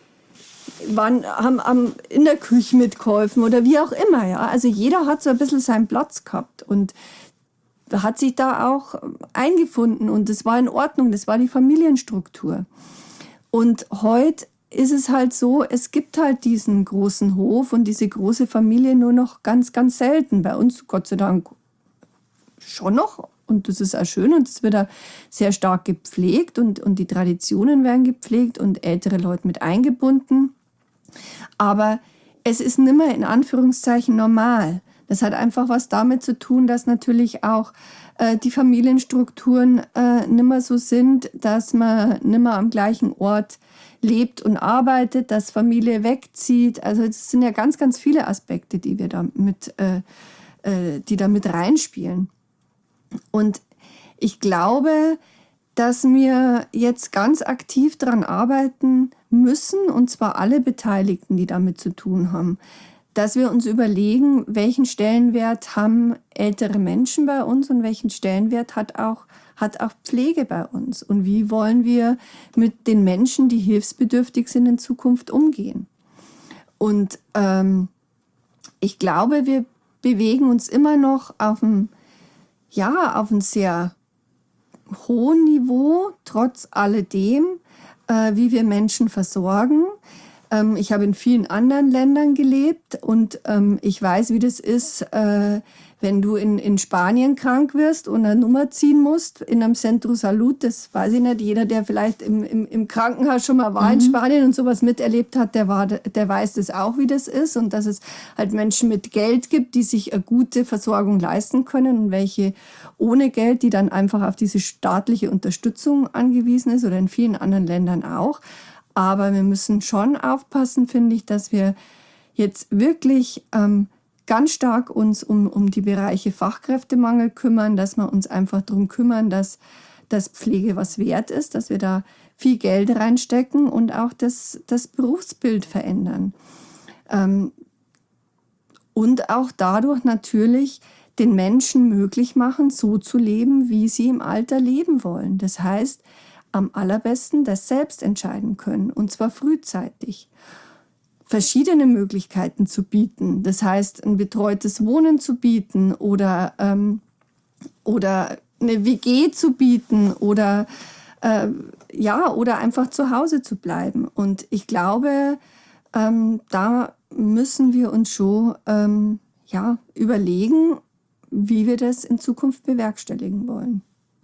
in der Küche mitgeholfen oder wie auch immer, ja, also jeder hat so ein bisschen seinen Platz gehabt und hat sich da auch eingefunden und das war in Ordnung, das war die Familienstruktur. Und heute ist es halt so, es gibt halt diesen großen Hof und diese große Familie nur noch ganz, ganz selten. Bei uns, Gott sei Dank, schon noch. Und das ist auch schön und es wird auch sehr stark gepflegt und die Traditionen werden gepflegt und ältere Leute mit eingebunden. Aber es ist nimmer in Anführungszeichen normal. Das hat einfach was damit zu tun, dass natürlich auch die Familienstrukturen nimmer so sind, dass man nimmer am gleichen Ort lebt und arbeitet, dass Familie wegzieht. Also es sind ja ganz, ganz viele Aspekte, die wir die da mit reinspielen. Und ich glaube, dass wir jetzt ganz aktiv daran arbeiten müssen, und zwar alle Beteiligten, die damit zu tun haben, dass wir uns überlegen, welchen Stellenwert haben ältere Menschen bei uns und welchen Stellenwert hat auch Pflege bei uns und wie wollen wir mit den Menschen, die hilfsbedürftig sind, in Zukunft umgehen. Und ich glaube, wir bewegen uns immer noch auf einem sehr hohen Niveau, trotz alledem, wie wir Menschen versorgen. Ich habe in vielen anderen Ländern gelebt und ich weiß, wie das ist, wenn du in Spanien krank wirst und eine Nummer ziehen musst in einem Centro Salud. Das weiß ich nicht. Jeder, der vielleicht im Krankenhaus schon mal war in Spanien und sowas miterlebt hat, der weiß das auch, wie das ist. Und dass es halt Menschen mit Geld gibt, die sich eine gute Versorgung leisten können und welche ohne Geld, die dann einfach auf diese staatliche Unterstützung angewiesen ist oder in vielen anderen Ländern auch. Aber wir müssen schon aufpassen, finde ich, dass wir jetzt wirklich ganz stark uns um die Bereiche Fachkräftemangel kümmern, dass wir uns einfach darum kümmern, dass Pflege was wert ist, dass wir da viel Geld reinstecken und auch das Berufsbild verändern. Und auch dadurch natürlich den Menschen möglich machen, so zu leben, wie sie im Alter leben wollen. Das heißt, am allerbesten das selbst entscheiden können, und zwar frühzeitig. Verschiedene Möglichkeiten zu bieten, das heißt, ein betreutes Wohnen zu bieten oder eine WG zu bieten oder einfach zu Hause zu bleiben. Und ich glaube, da müssen wir uns schon überlegen, wie wir das in Zukunft bewerkstelligen wollen.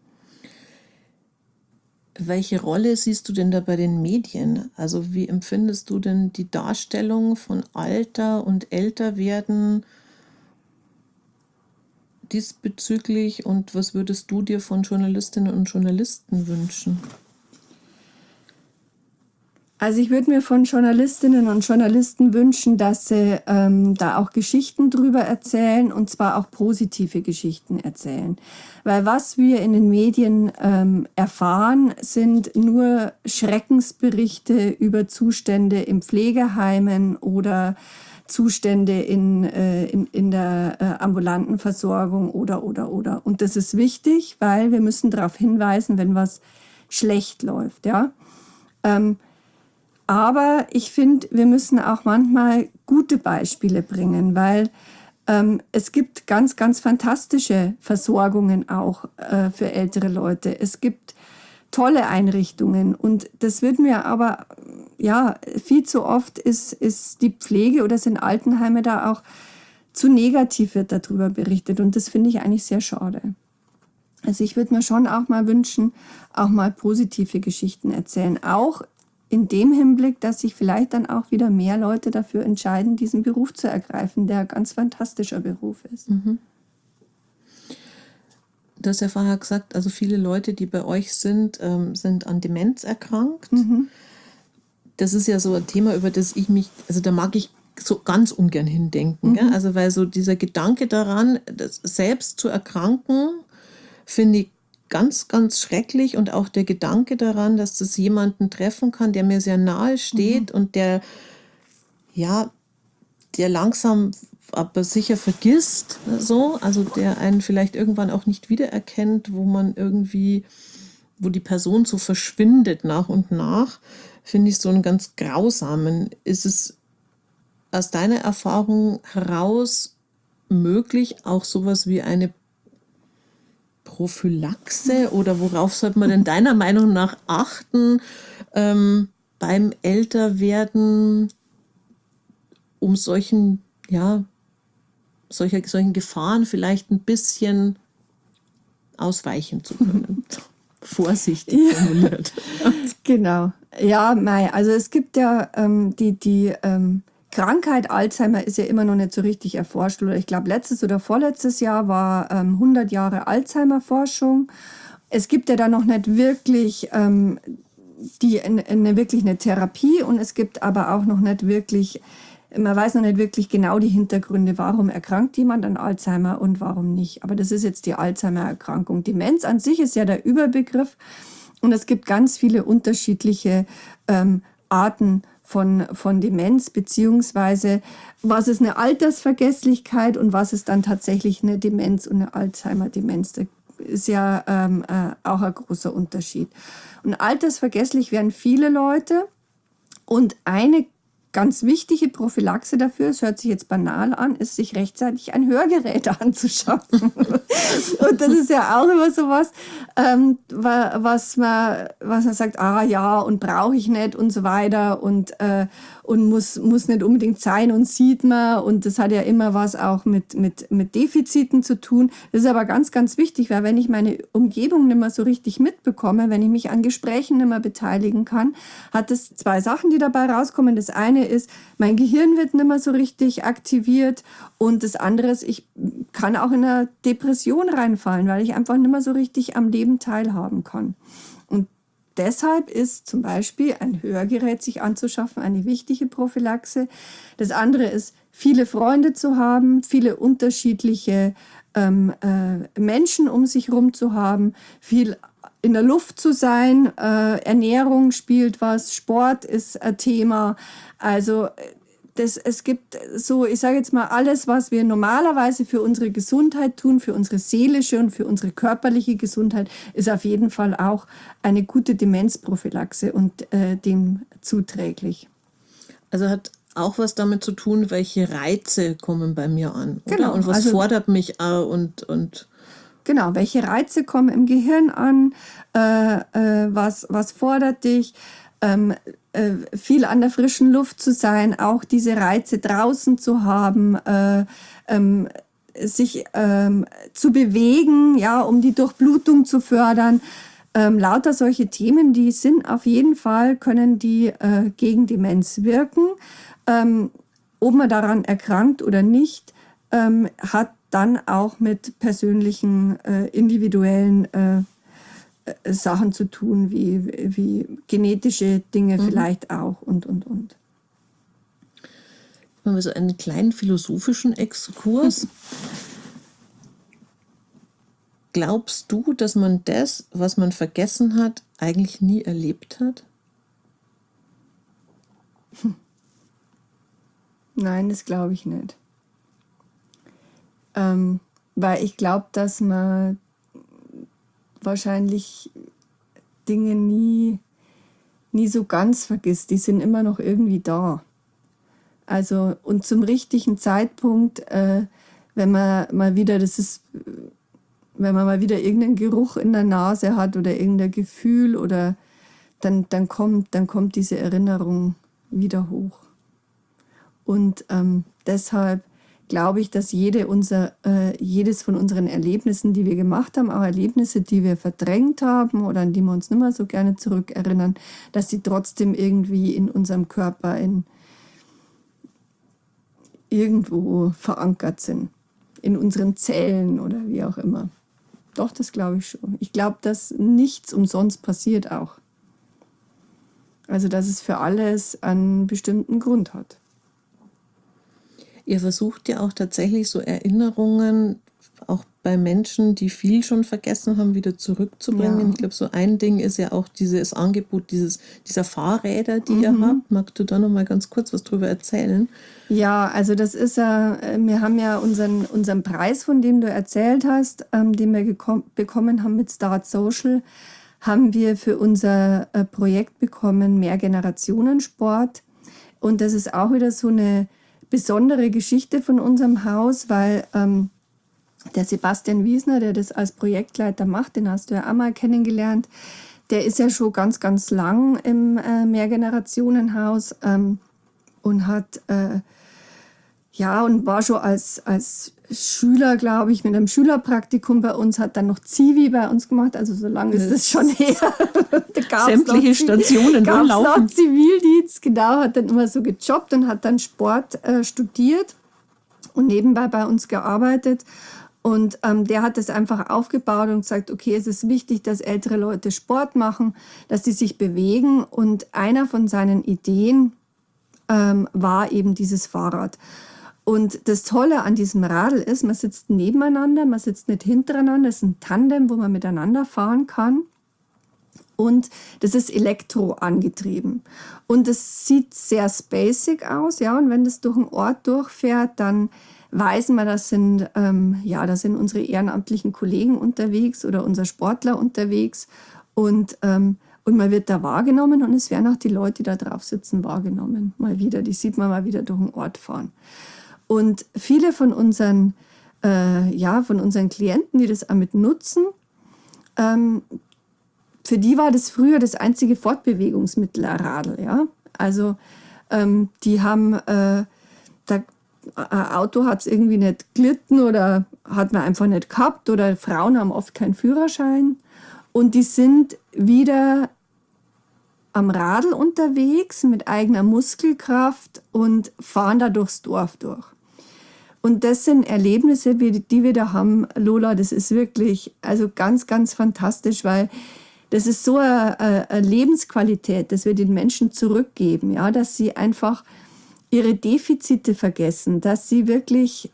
Welche Rolle siehst du denn da bei den Medien? Also wie empfindest du denn die Darstellung von Alter und Älterwerden diesbezüglich und was würdest du dir von Journalistinnen und Journalisten wünschen? Also ich würde mir von Journalistinnen und Journalisten wünschen, dass sie da auch Geschichten drüber erzählen und zwar auch positive Geschichten erzählen. Weil was wir in den Medien erfahren, sind nur Schreckensberichte über Zustände in Pflegeheimen oder Zustände in der ambulanten Versorgung oder. Und das ist wichtig, weil wir müssen darauf hinweisen, wenn was schlecht läuft, ja. Aber ich finde, wir müssen auch manchmal gute Beispiele bringen, weil es gibt ganz, ganz fantastische Versorgungen auch für ältere Leute. Es gibt tolle Einrichtungen und das wird mir aber, viel zu oft ist die Pflege oder sind Altenheime da auch zu negativ wird darüber berichtet und das finde ich eigentlich sehr schade. Also ich würde mir schon auch mal wünschen, auch mal positive Geschichten erzählen, auch in dem Hinblick, dass sich vielleicht dann auch wieder mehr Leute dafür entscheiden, diesen Beruf zu ergreifen, der ein ganz fantastischer Beruf ist. Mhm. Du hast ja vorher gesagt, also viele Leute, die bei euch sind an Demenz erkrankt. Mhm. Das ist ja so ein Thema, über das da mag ich so ganz ungern hindenken. Mhm. Ja? Also weil so dieser Gedanke daran, das selbst zu erkranken, finde ich ganz, ganz schrecklich und auch der Gedanke daran, dass das jemanden treffen kann, der mir sehr nahe steht und der langsam aber sicher vergisst, so, also der einen vielleicht irgendwann auch nicht wiedererkennt, wo die Person so verschwindet nach und nach, finde ich so einen ganz grausamen. Ist es aus deiner Erfahrung heraus möglich, auch sowas wie eine Prophylaxe oder worauf sollte man denn deiner Meinung nach achten beim Älterwerden, um solchen Gefahren vielleicht ein bisschen ausweichen zu können? Vorsichtig formuliert. Genau. Ja, also es gibt ja die Krankheit Alzheimer ist ja immer noch nicht so richtig erforscht. Oder ich glaube, letztes oder vorletztes Jahr war 100 Jahre Alzheimer-Forschung. Es gibt ja da noch nicht wirklich wirklich eine Therapie und es gibt aber auch noch nicht wirklich, man weiß noch nicht wirklich genau die Hintergründe, warum erkrankt jemand an Alzheimer und warum nicht. Aber das ist jetzt die Alzheimer-Erkrankung. Demenz an sich ist ja der Überbegriff und es gibt ganz viele unterschiedliche Arten von Demenz, beziehungsweise was ist eine Altersvergesslichkeit und was ist dann tatsächlich eine Demenz und eine Alzheimer-Demenz. Da ist ja auch ein großer Unterschied. Und altersvergesslich werden viele Leute und eine ganz wichtige Prophylaxe dafür, es hört sich jetzt banal an, ist, sich rechtzeitig ein Hörgerät anzuschaffen. Und das ist ja auch immer so was, was man sagt, ja, und brauche ich nicht und so weiter und muss nicht unbedingt sein und sieht man. Und das hat ja immer was auch mit Defiziten zu tun. Das ist aber ganz, ganz wichtig, weil wenn ich meine Umgebung nicht mehr so richtig mitbekomme, wenn ich mich an Gesprächen nicht mehr beteiligen kann, hat es zwei Sachen, die dabei rauskommen. Das eine ist, mein Gehirn wird nicht mehr so richtig aktiviert und das andere ist, ich kann auch in eine Depression reinfallen, weil ich einfach nicht mehr so richtig am Leben teilhaben kann. Und deshalb ist zum Beispiel ein Hörgerät sich anzuschaffen eine wichtige Prophylaxe. Das andere ist, viele Freunde zu haben, viele unterschiedliche Menschen um sich herum zu haben, viel in der Luft zu sein, Ernährung spielt was, Sport ist ein Thema. Also es gibt so, ich sage jetzt mal, alles, was wir normalerweise für unsere Gesundheit tun, für unsere seelische und für unsere körperliche Gesundheit, ist auf jeden Fall auch eine gute Demenzprophylaxe und dem zuträglich. Also hat auch was damit zu tun, welche Reize kommen bei mir an, oder? Genau, Und was also, fordert mich und genau, welche Reize kommen im Gehirn an, was fordert dich, viel an der frischen Luft zu sein, auch diese Reize draußen zu haben, sich zu bewegen, ja, um die Durchblutung zu fördern. Lauter solche Themen, die sind auf jeden Fall, können die gegen Demenz wirken. Ob man daran erkrankt oder nicht, hat dann auch mit persönlichen, individuellen Sachen zu tun, wie genetische Dinge vielleicht auch und. Machen wir so einen kleinen philosophischen Exkurs. Glaubst du, dass man das, was man vergessen hat, eigentlich nie erlebt hat? Nein, das glaube ich nicht. Weil ich glaube, dass man wahrscheinlich Dinge nie so ganz vergisst. Die sind immer noch irgendwie da. Also, und zum richtigen Zeitpunkt, wenn man mal wieder, wenn man mal wieder irgendeinen Geruch in der Nase hat oder irgendein Gefühl oder dann kommt diese Erinnerung wieder hoch. Und deshalb glaube ich, dass jedes von unseren Erlebnissen, die wir gemacht haben, auch Erlebnisse, die wir verdrängt haben oder an die wir uns nicht mehr so gerne zurückerinnern, dass sie trotzdem irgendwie in unserem Körper irgendwo verankert sind. In unseren Zellen oder wie auch immer. Doch, das glaube ich schon. Ich glaube, dass nichts umsonst passiert auch. Also, dass es für alles einen bestimmten Grund hat. Ihr versucht ja auch tatsächlich so Erinnerungen, auch bei Menschen, die viel schon vergessen haben, wieder zurückzubringen. Ja. Ich glaube, so ein Ding ist ja auch dieses Angebot dieser Fahrräder, die ihr habt. Magst du da noch mal ganz kurz was drüber erzählen? Ja, also das ist wir haben ja unseren Preis, von dem du erzählt hast, den wir bekommen haben mit Start Social, haben wir für unser Projekt bekommen, Mehrgenerationensport. Und das ist auch wieder so eine besondere Geschichte von unserem Haus, weil der Sebastian Wiesner, der das als Projektleiter macht, den hast du ja auch mal kennengelernt, der ist ja schon ganz, ganz lang im Mehrgenerationenhaus und hat Ja, und war schon als Schüler, glaube ich, mit einem Schülerpraktikum bei uns, hat dann noch Zivi bei uns gemacht, also so lange ist das schon her. Sämtliche Stationen durchlaufen. Zivildienst, genau, hat dann immer so gejobbt und hat dann Sport studiert und nebenbei bei uns gearbeitet. Und der hat das einfach aufgebaut und gesagt, okay, es ist wichtig, dass ältere Leute Sport machen, dass sie sich bewegen. Und einer von seinen Ideen war eben dieses Fahrrad. Und das Tolle an diesem Radl ist, man sitzt nebeneinander, man sitzt nicht hintereinander, es ist ein Tandem, wo man miteinander fahren kann. Und das ist elektro angetrieben. Und es sieht sehr spacig aus, ja. Und wenn das durch einen Ort durchfährt, dann weiß man, da sind unsere ehrenamtlichen Kollegen unterwegs oder unser Sportler unterwegs. Und man wird da wahrgenommen und es werden auch die Leute, die da drauf sitzen, wahrgenommen. Mal wieder, die sieht man mal wieder durch den Ort fahren. Und viele von unseren Klienten, die das auch mit nutzen, für die war das früher das einzige Fortbewegungsmittel, ein Radl. Ja? Also die haben, ein Auto hat es irgendwie nicht gelitten oder hat man einfach nicht gehabt oder Frauen haben oft keinen Führerschein. Und die sind wieder am Radl unterwegs mit eigener Muskelkraft und fahren da durchs Dorf durch. Und das sind Erlebnisse, die wir da haben, Lola, das ist wirklich also ganz, ganz fantastisch, weil das ist so eine Lebensqualität, dass wir den Menschen zurückgeben, ja, dass sie einfach ihre Defizite vergessen, dass sie wirklich,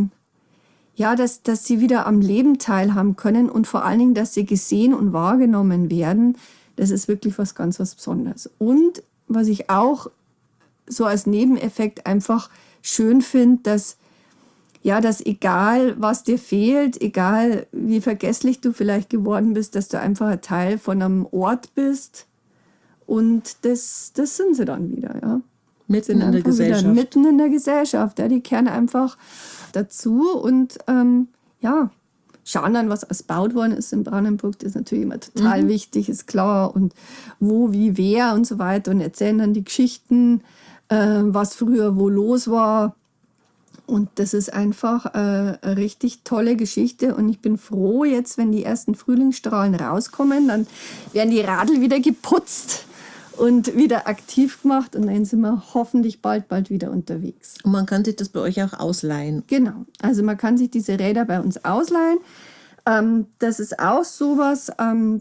dass sie wieder am Leben teilhaben können und vor allen Dingen, dass sie gesehen und wahrgenommen werden. Das ist wirklich was ganz was Besonderes. Und was ich auch so als Nebeneffekt einfach schön finde, dass egal, was dir fehlt, egal, wie vergesslich du vielleicht geworden bist, dass du einfach ein Teil von einem Ort bist. Und das sind sie dann wieder, ja. Mitten in der Gesellschaft. Mitten in der Gesellschaft, ja. Die kehren einfach dazu und, schauen dann, was erbaut worden ist in Brandenburg. Das ist natürlich immer total wichtig, ist klar. Und wo, wie, wer und so weiter. Und erzählen dann die Geschichten, was früher wo los war. Und das ist einfach eine richtig tolle Geschichte. Und ich bin froh jetzt, wenn die ersten Frühlingsstrahlen rauskommen, dann werden die Radl wieder geputzt und wieder aktiv gemacht. Und dann sind wir hoffentlich bald wieder unterwegs. Und man kann sich das bei euch auch ausleihen. Genau, also man kann sich diese Räder bei uns ausleihen. Das ist auch sowas,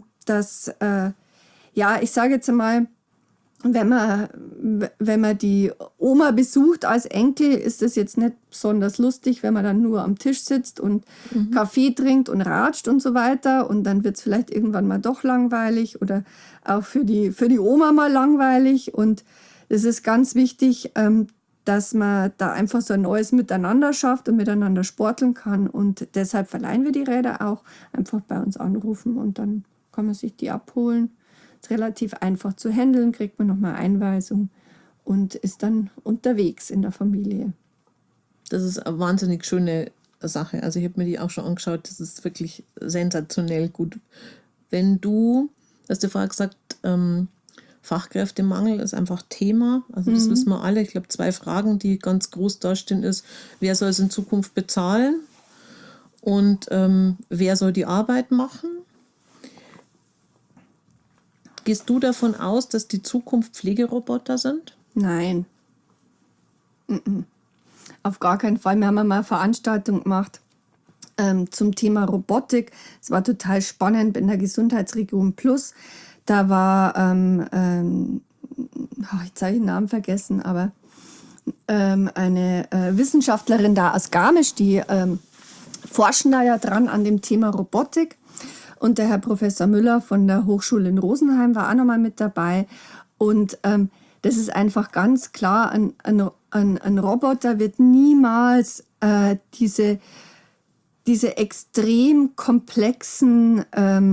ich sage jetzt einmal, wenn man die Oma besucht als Enkel, ist das jetzt nicht besonders lustig, wenn man dann nur am Tisch sitzt und Kaffee trinkt und ratscht und so weiter. Und dann wird es vielleicht irgendwann mal doch langweilig oder auch für die Oma mal langweilig. Und es ist ganz wichtig, dass man da einfach so ein neues Miteinander schafft und miteinander sporteln kann. Und deshalb verleihen wir die Räder auch. Einfach bei uns anrufen und dann kann man sich die abholen. Ist relativ einfach zu handeln, kriegt man nochmal Einweisung und ist dann unterwegs in der Familie. Das ist eine wahnsinnig schöne Sache. Also ich habe mir die auch schon angeschaut. Das ist wirklich sensationell gut. Du hast ja vorher gesagt, Fachkräftemangel ist einfach Thema. Also das wissen wir alle. Ich glaube, 2 Fragen, die ganz groß dastehen, ist, wer soll es in Zukunft bezahlen und wer soll die Arbeit machen? Gehst du davon aus, dass die Zukunft Pflegeroboter sind? Nein. Auf gar keinen Fall. Wir haben einmal eine Veranstaltung gemacht zum Thema Robotik. Es war total spannend in der Gesundheitsregion Plus. Da war, jetzt habe ich den Namen vergessen, aber eine Wissenschaftlerin da aus Garmisch, die forschen da ja dran an dem Thema Robotik. Und der Herr Professor Müller von der Hochschule in Rosenheim war auch nochmal mit dabei. Und das ist einfach ganz klar, ein Roboter wird niemals diese extrem komplexen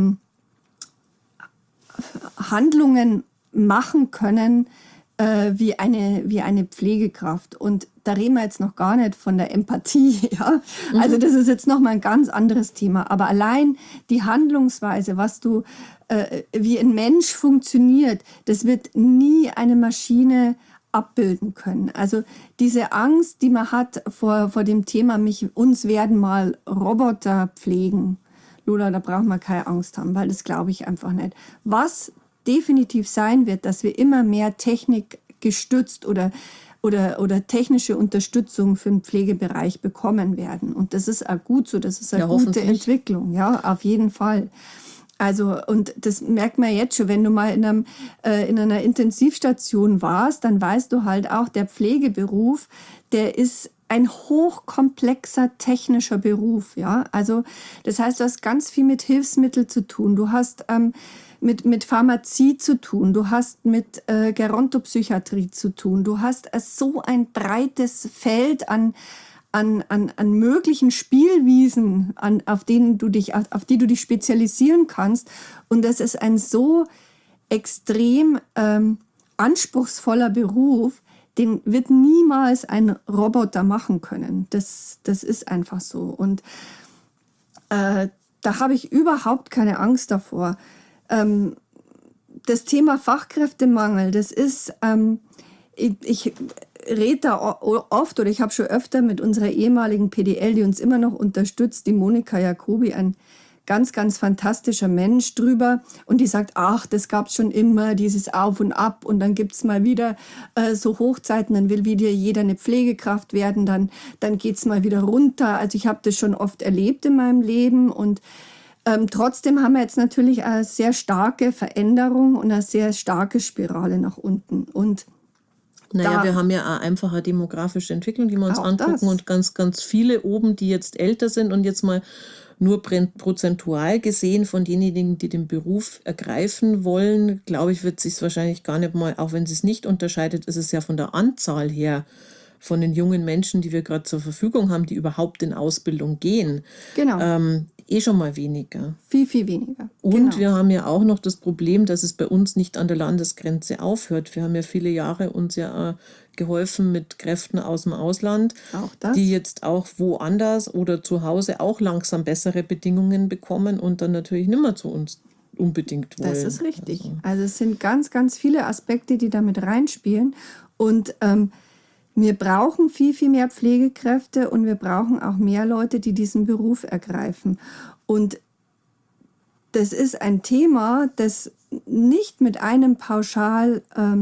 Handlungen machen können wie eine Pflegekraft. Und da reden wir jetzt noch gar nicht von der Empathie. Ja? Also das ist jetzt nochmal ein ganz anderes Thema. Aber allein die Handlungsweise, wie ein Mensch funktioniert, das wird nie eine Maschine abbilden können. Also diese Angst, die man hat vor dem Thema, uns werden mal Roboter pflegen. Lola, da braucht man keine Angst haben, weil das glaube ich einfach nicht. Was definitiv sein wird, dass wir immer mehr Technik gestützt oder technische Unterstützung für den Pflegebereich bekommen werden. Und das ist auch gut so, das ist eine gute Entwicklung, ja, auf jeden Fall. Also, und das merkt man jetzt schon, wenn du mal in einer Intensivstation warst, dann weißt du halt auch, der Pflegeberuf, der ist ein hochkomplexer technischer Beruf, ja. Also, das heißt, du hast ganz viel mit Hilfsmitteln zu tun. Du hast mit Pharmazie zu tun. Du hast mit Gerontopsychiatrie zu tun. Du hast so ein breites Feld an möglichen Spielwiesen, auf die du dich spezialisieren kannst. Und das ist ein so extrem anspruchsvoller Beruf, den wird niemals ein Roboter machen können. Das ist einfach so. Und da habe ich überhaupt keine Angst davor. Das Thema Fachkräftemangel, das ist, ich rede da oft oder ich habe schon öfter mit unserer ehemaligen PDL, die uns immer noch unterstützt, die Monika Jacobi, ein ganz, ganz fantastischer Mensch drüber. Und die sagt, ach, das gab es schon immer, dieses Auf und Ab. Und dann gibt es mal wieder so Hochzeiten, dann will wieder jeder eine Pflegekraft werden, dann geht es mal wieder runter. Also ich habe das schon oft erlebt in meinem Leben. Und trotzdem haben wir jetzt natürlich eine sehr starke Veränderung und eine sehr starke Spirale nach unten. Und naja, wir haben ja auch einfach eine demografische Entwicklung, die wir uns angucken und ganz, ganz viele oben, die jetzt älter sind und jetzt mal nur prozentual gesehen von denjenigen, die den Beruf ergreifen wollen, glaube ich, wird sich es wahrscheinlich gar nicht mal, auch wenn es nicht unterscheidet, ist es ja von der Anzahl her von den jungen Menschen, die wir gerade zur Verfügung haben, die überhaupt in Ausbildung gehen. Genau. Schon mal weniger. Viel, viel weniger. Und wir haben ja auch noch das Problem, dass es bei uns nicht an der Landesgrenze aufhört. Wir haben ja viele Jahre uns ja geholfen mit Kräften aus dem Ausland, die jetzt auch woanders oder zu Hause auch langsam bessere Bedingungen bekommen und dann natürlich nicht mehr zu uns unbedingt wollen. Das ist richtig. Also es sind ganz, ganz viele Aspekte, die damit reinspielen. Und wir brauchen viel, viel mehr Pflegekräfte und wir brauchen auch mehr Leute, die diesen Beruf ergreifen. Und das ist ein Thema, das nicht mit einer pauschalen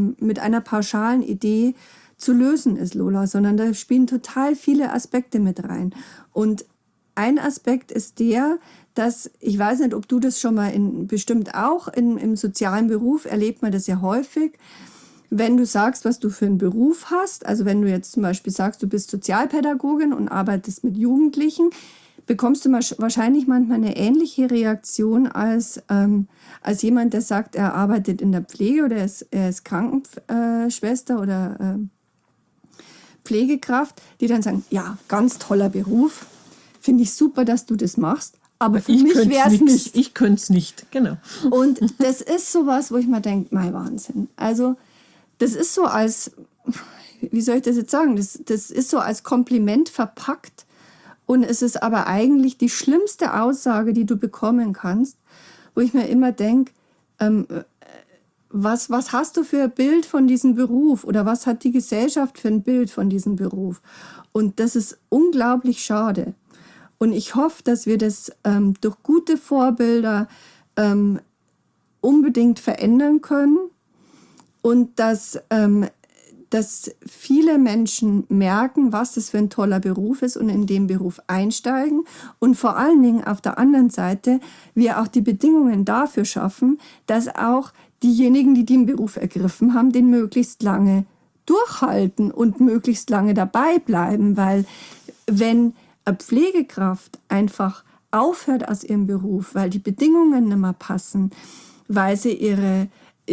Idee zu lösen ist, Lola, sondern da spielen total viele Aspekte mit rein. Und ein Aspekt ist der, dass, ich weiß nicht, ob du das schon mal bestimmt auch im sozialen Beruf erlebt man das ja häufig. Wenn du sagst, was du für einen Beruf hast, also wenn du jetzt zum Beispiel sagst, du bist Sozialpädagogin und arbeitest mit Jugendlichen, bekommst du wahrscheinlich manchmal eine ähnliche Reaktion als jemand, der sagt, er arbeitet in der Pflege oder er ist Krankenschwester oder Pflegekraft, die dann sagen, ja, ganz toller Beruf, finde ich super, dass du das machst, aber für mich wäre es nicht. Ich könnte es nicht, genau. Und das ist sowas, wo ich mir denke, mein Wahnsinn. Also das ist so als, wie soll ich das jetzt sagen, das ist so als Kompliment verpackt und es ist aber eigentlich die schlimmste Aussage, die du bekommen kannst, wo ich mir immer denke, was hast du für ein Bild von diesem Beruf oder was hat die Gesellschaft für ein Bild von diesem Beruf? Und das ist unglaublich schade. Und ich hoffe, dass wir das durch gute Vorbilder unbedingt verändern können. Und dass viele Menschen merken, was das für ein toller Beruf ist und in den Beruf einsteigen. Und vor allen Dingen auf der anderen Seite wir auch die Bedingungen dafür schaffen, dass auch diejenigen, die den Beruf ergriffen haben, den möglichst lange durchhalten und möglichst lange dabei bleiben. Weil wenn eine Pflegekraft einfach aufhört aus ihrem Beruf, weil die Bedingungen nicht mehr passen, weil sie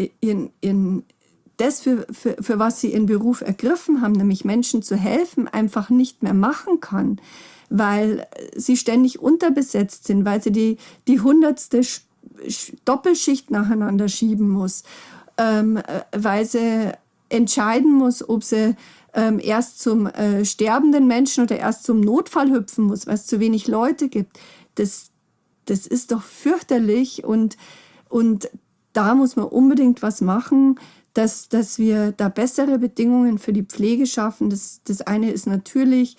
das, für was sie ihren Beruf ergriffen haben, nämlich Menschen zu helfen, einfach nicht mehr machen kann, weil sie ständig unterbesetzt sind, weil sie die 100. Doppelschicht nacheinander schieben muss, weil sie entscheiden muss, ob sie erst zum sterbenden Menschen oder erst zum Notfall hüpfen muss, weil es zu wenig Leute gibt. Das ist doch fürchterlich und da muss man unbedingt was machen, dass wir da bessere Bedingungen für die Pflege schaffen. Das eine ist natürlich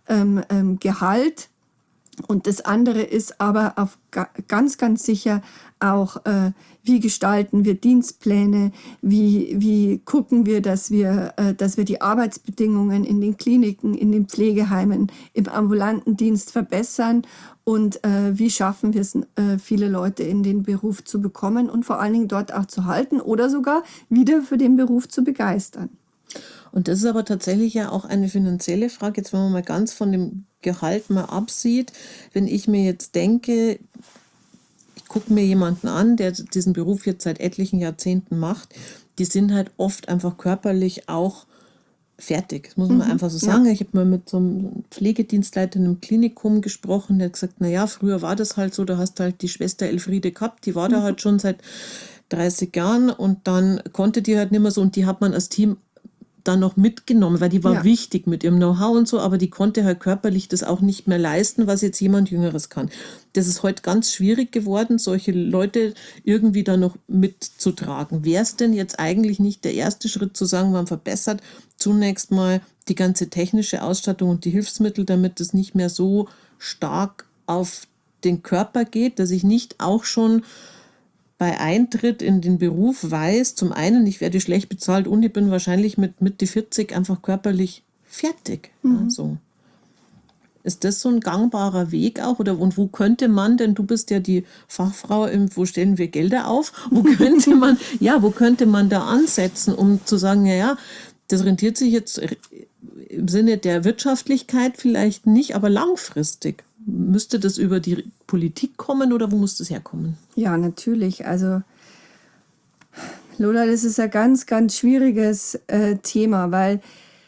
Gehalt. Und das andere ist aber ganz, ganz sicher auch, wie gestalten wir Dienstpläne, wie gucken wir, dass wir die Arbeitsbedingungen in den Kliniken, in den Pflegeheimen, im ambulanten Dienst verbessern und wie schaffen wir es, viele Leute in den Beruf zu bekommen und vor allen Dingen dort auch zu halten oder sogar wieder für den Beruf zu begeistern. Und das ist aber tatsächlich ja auch eine finanzielle Frage, jetzt wenn man mal ganz von dem Gehalt mal absieht. Wenn ich mir jetzt denke, ich gucke mir jemanden an, der diesen Beruf jetzt seit etlichen Jahrzehnten macht, die sind halt oft einfach körperlich auch fertig. Das muss man einfach so sagen. Ja. Ich habe mal mit so einem Pflegedienstleiter in einem Klinikum gesprochen, der hat gesagt, naja, früher war das halt so, da hast du halt die Schwester Elfriede gehabt, die war da halt schon seit 30 Jahren und dann konnte die halt nicht mehr so und die hat man als Team dann noch mitgenommen, weil die war wichtig mit ihrem Know-how und so, aber die konnte halt körperlich das auch nicht mehr leisten, was jetzt jemand Jüngeres kann. Das ist heute ganz schwierig geworden, solche Leute irgendwie da noch mitzutragen. Wäre es denn jetzt eigentlich nicht der erste Schritt zu sagen, man verbessert zunächst mal die ganze technische Ausstattung und die Hilfsmittel, damit es nicht mehr so stark auf den Körper geht, dass ich nicht auch schon bei Eintritt in den Beruf weiß, zum einen, ich werde schlecht bezahlt und ich bin wahrscheinlich mit Mitte 40 einfach körperlich fertig. Also, ist das so ein gangbarer Weg auch? Oder und wo könnte man, denn du bist ja die Fachfrau, wo stellen wir Gelder auf? Wo könnte man da ansetzen, um zu sagen, ja, das rentiert sich jetzt im Sinne der Wirtschaftlichkeit vielleicht nicht, aber langfristig. Müsste das über die Politik kommen oder wo muss das herkommen? Ja, natürlich. Also Lola, das ist ein ganz, ganz schwieriges Thema, weil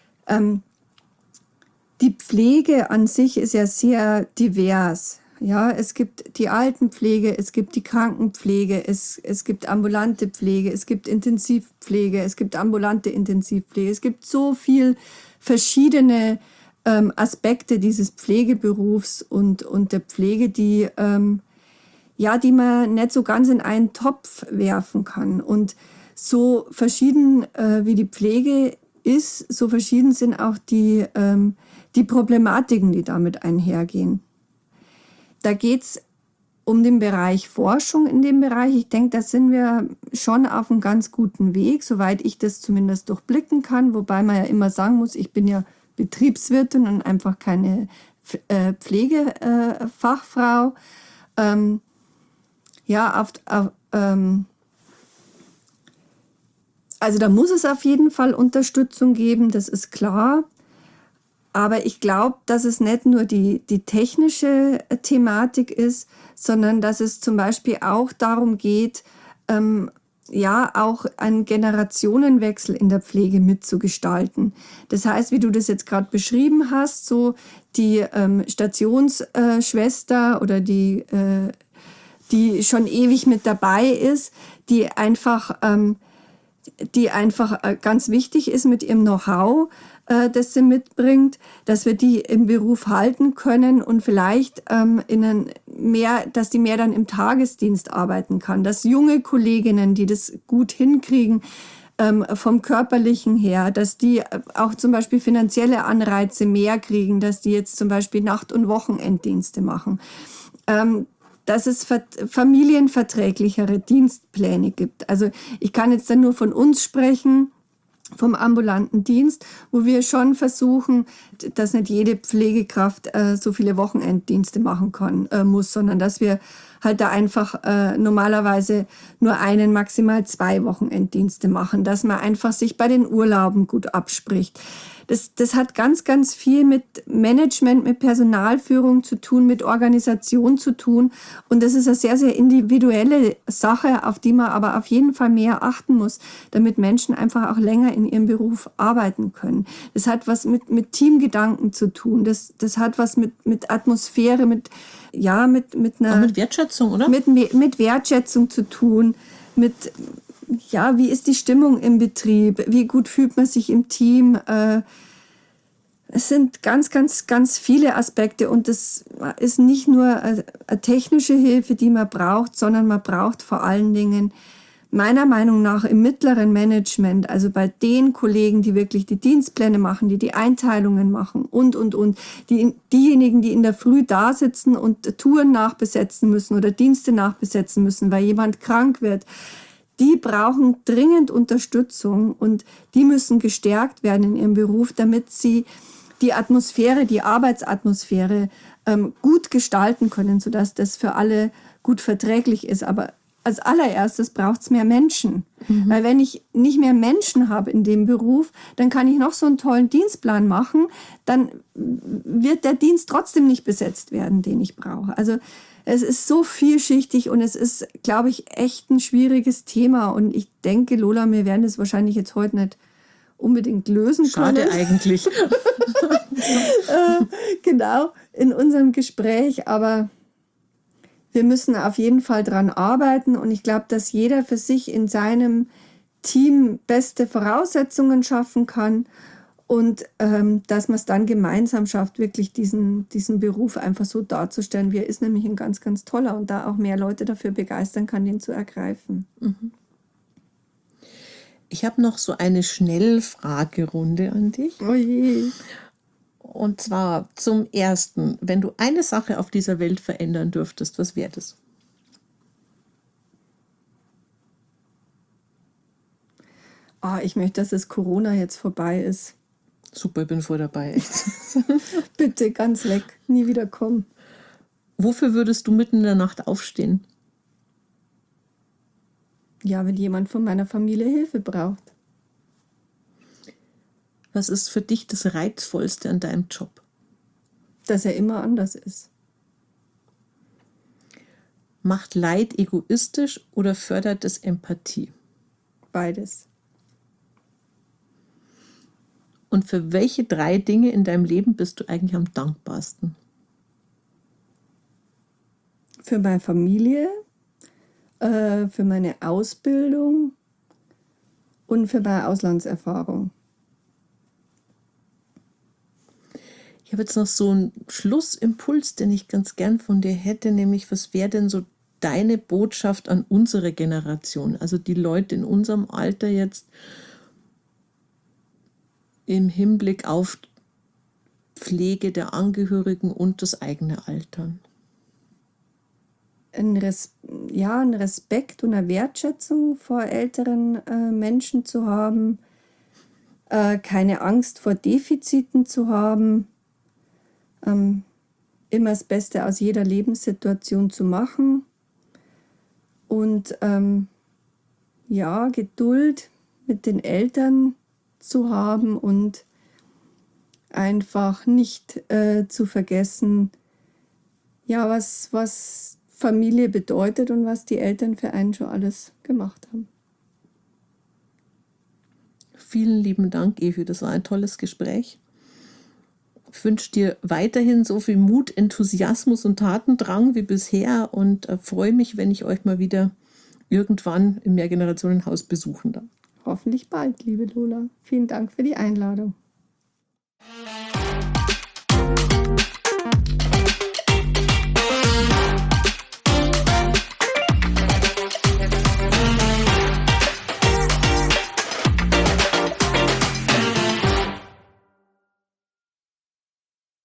die Pflege an sich ist ja sehr divers. Ja, es gibt die Altenpflege, es gibt die Krankenpflege, es gibt ambulante Pflege, es gibt Intensivpflege, es gibt ambulante Intensivpflege. Es gibt so viel verschiedene Aspekte dieses Pflegeberufs und der Pflege, die man nicht so ganz in einen Topf werfen kann. Und so verschieden wie die Pflege ist, so verschieden sind auch die Problematiken, die damit einhergehen. Da geht es um den Bereich Forschung in dem Bereich. Ich denke, da sind wir schon auf einem ganz guten Weg, soweit ich das zumindest durchblicken kann, wobei man ja immer sagen muss, ich bin ja Betriebswirtin und einfach keine Pflegefachfrau. Also da muss es auf jeden Fall Unterstützung geben, das ist klar. Aber ich glaube, dass es nicht nur die technische Thematik ist, sondern dass es zum Beispiel auch darum geht, auch einen Generationenwechsel in der Pflege mitzugestalten. Das heißt, wie du das jetzt gerade beschrieben hast, so die Stationsschwester oder die schon ewig mit dabei ist, die einfach ganz wichtig ist mit ihrem Know-how, das sie mitbringt, dass wir die im Beruf halten können und vielleicht dass die mehr dann im Tagesdienst arbeiten kann. Dass junge Kolleginnen, die das gut hinkriegen, vom Körperlichen her, dass die auch zum Beispiel finanzielle Anreize mehr kriegen, dass die jetzt zum Beispiel Nacht- und Wochenenddienste machen. Dass es familienverträglichere Dienstpläne gibt. Also ich kann jetzt dann nur von uns sprechen, vom ambulanten Dienst, wo wir schon versuchen, dass nicht jede Pflegekraft so viele Wochenenddienste machen muss, sondern dass wir halt da einfach normalerweise nur einen, maximal 2 Wochenenddienste machen, dass man einfach sich bei den Urlauben gut abspricht. Das hat ganz, ganz viel mit Management, mit Personalführung zu tun, mit Organisation zu tun. Und das ist eine sehr, sehr individuelle Sache, auf die man aber auf jeden Fall mehr achten muss, damit Menschen einfach auch länger in ihrem Beruf arbeiten können. Das hat was mit Teamgedanken zu tun. Das hat was mit Atmosphäre, mit einer... Auch mit Wertschätzung, oder? Mit Wertschätzung zu tun, wie ist die Stimmung im Betrieb? Wie gut fühlt man sich im Team? Es sind ganz, ganz, ganz viele Aspekte und das ist nicht nur eine technische Hilfe, die man braucht, sondern man braucht vor allen Dingen meiner Meinung nach im mittleren Management, also bei den Kollegen, die wirklich die Dienstpläne machen, die Einteilungen machen und, diejenigen, die in der Früh da sitzen und Touren nachbesetzen müssen oder Dienste nachbesetzen müssen, weil jemand krank wird, die brauchen dringend Unterstützung und die müssen gestärkt werden in ihrem Beruf, damit sie die Atmosphäre, die Arbeitsatmosphäre gut gestalten können, sodass das für alle gut verträglich ist. Aber als allererstes braucht es mehr Menschen. Weil wenn ich nicht mehr Menschen habe in dem Beruf, dann kann ich noch so einen tollen Dienstplan machen, dann wird der Dienst trotzdem nicht besetzt werden, den ich brauche. Also es ist so vielschichtig und es ist, glaube ich, echt ein schwieriges Thema. Und ich denke, Lola, wir werden das wahrscheinlich jetzt heute nicht unbedingt lösen können. Schade eigentlich. Genau, in unserem Gespräch. Aber wir müssen auf jeden Fall dran arbeiten. Und ich glaube, dass jeder für sich in seinem Team beste Voraussetzungen schaffen kann. Und dass man es dann gemeinsam schafft, wirklich diesen Beruf einfach so darzustellen, wie er ist, nämlich ein ganz, ganz toller und da auch mehr Leute dafür begeistern kann, den zu ergreifen. Ich habe noch so eine Schnellfragerunde an dich. Oh je. Und zwar zum Ersten, wenn du eine Sache auf dieser Welt verändern dürftest, was wäre das? Ich möchte, dass das Corona jetzt vorbei ist. Super, ich bin voll dabei. Echt. Bitte, ganz weg, nie wieder kommen. Wofür würdest du mitten in der Nacht aufstehen? Ja, wenn jemand von meiner Familie Hilfe braucht. Was ist für dich das Reizvollste an deinem Job? Dass er immer anders ist. Macht Leid egoistisch oder fördert es Empathie? Beides. Und für welche 3 Dinge in deinem Leben bist du eigentlich am dankbarsten? Für meine Familie, für meine Ausbildung und für meine Auslandserfahrung. Ich habe jetzt noch so einen Schlussimpuls, den ich ganz gern von dir hätte, nämlich was wäre denn so deine Botschaft an unsere Generation, also die Leute in unserem Alter jetzt im Hinblick auf Pflege der Angehörigen und das eigene Altern? Ein Respekt und eine Wertschätzung vor älteren Menschen zu haben, keine Angst vor Defiziten zu haben, immer das Beste aus jeder Lebenssituation zu machen und Geduld mit den Eltern zu haben und einfach nicht zu vergessen, was Familie bedeutet und was die Eltern für einen schon alles gemacht haben. Vielen lieben Dank, Evi, das war ein tolles Gespräch. Ich wünsche dir weiterhin so viel Mut, Enthusiasmus und Tatendrang wie bisher und freue mich, wenn ich euch mal wieder irgendwann im Mehrgenerationenhaus besuchen darf. Hoffentlich bald, liebe Lola. Vielen Dank für die Einladung.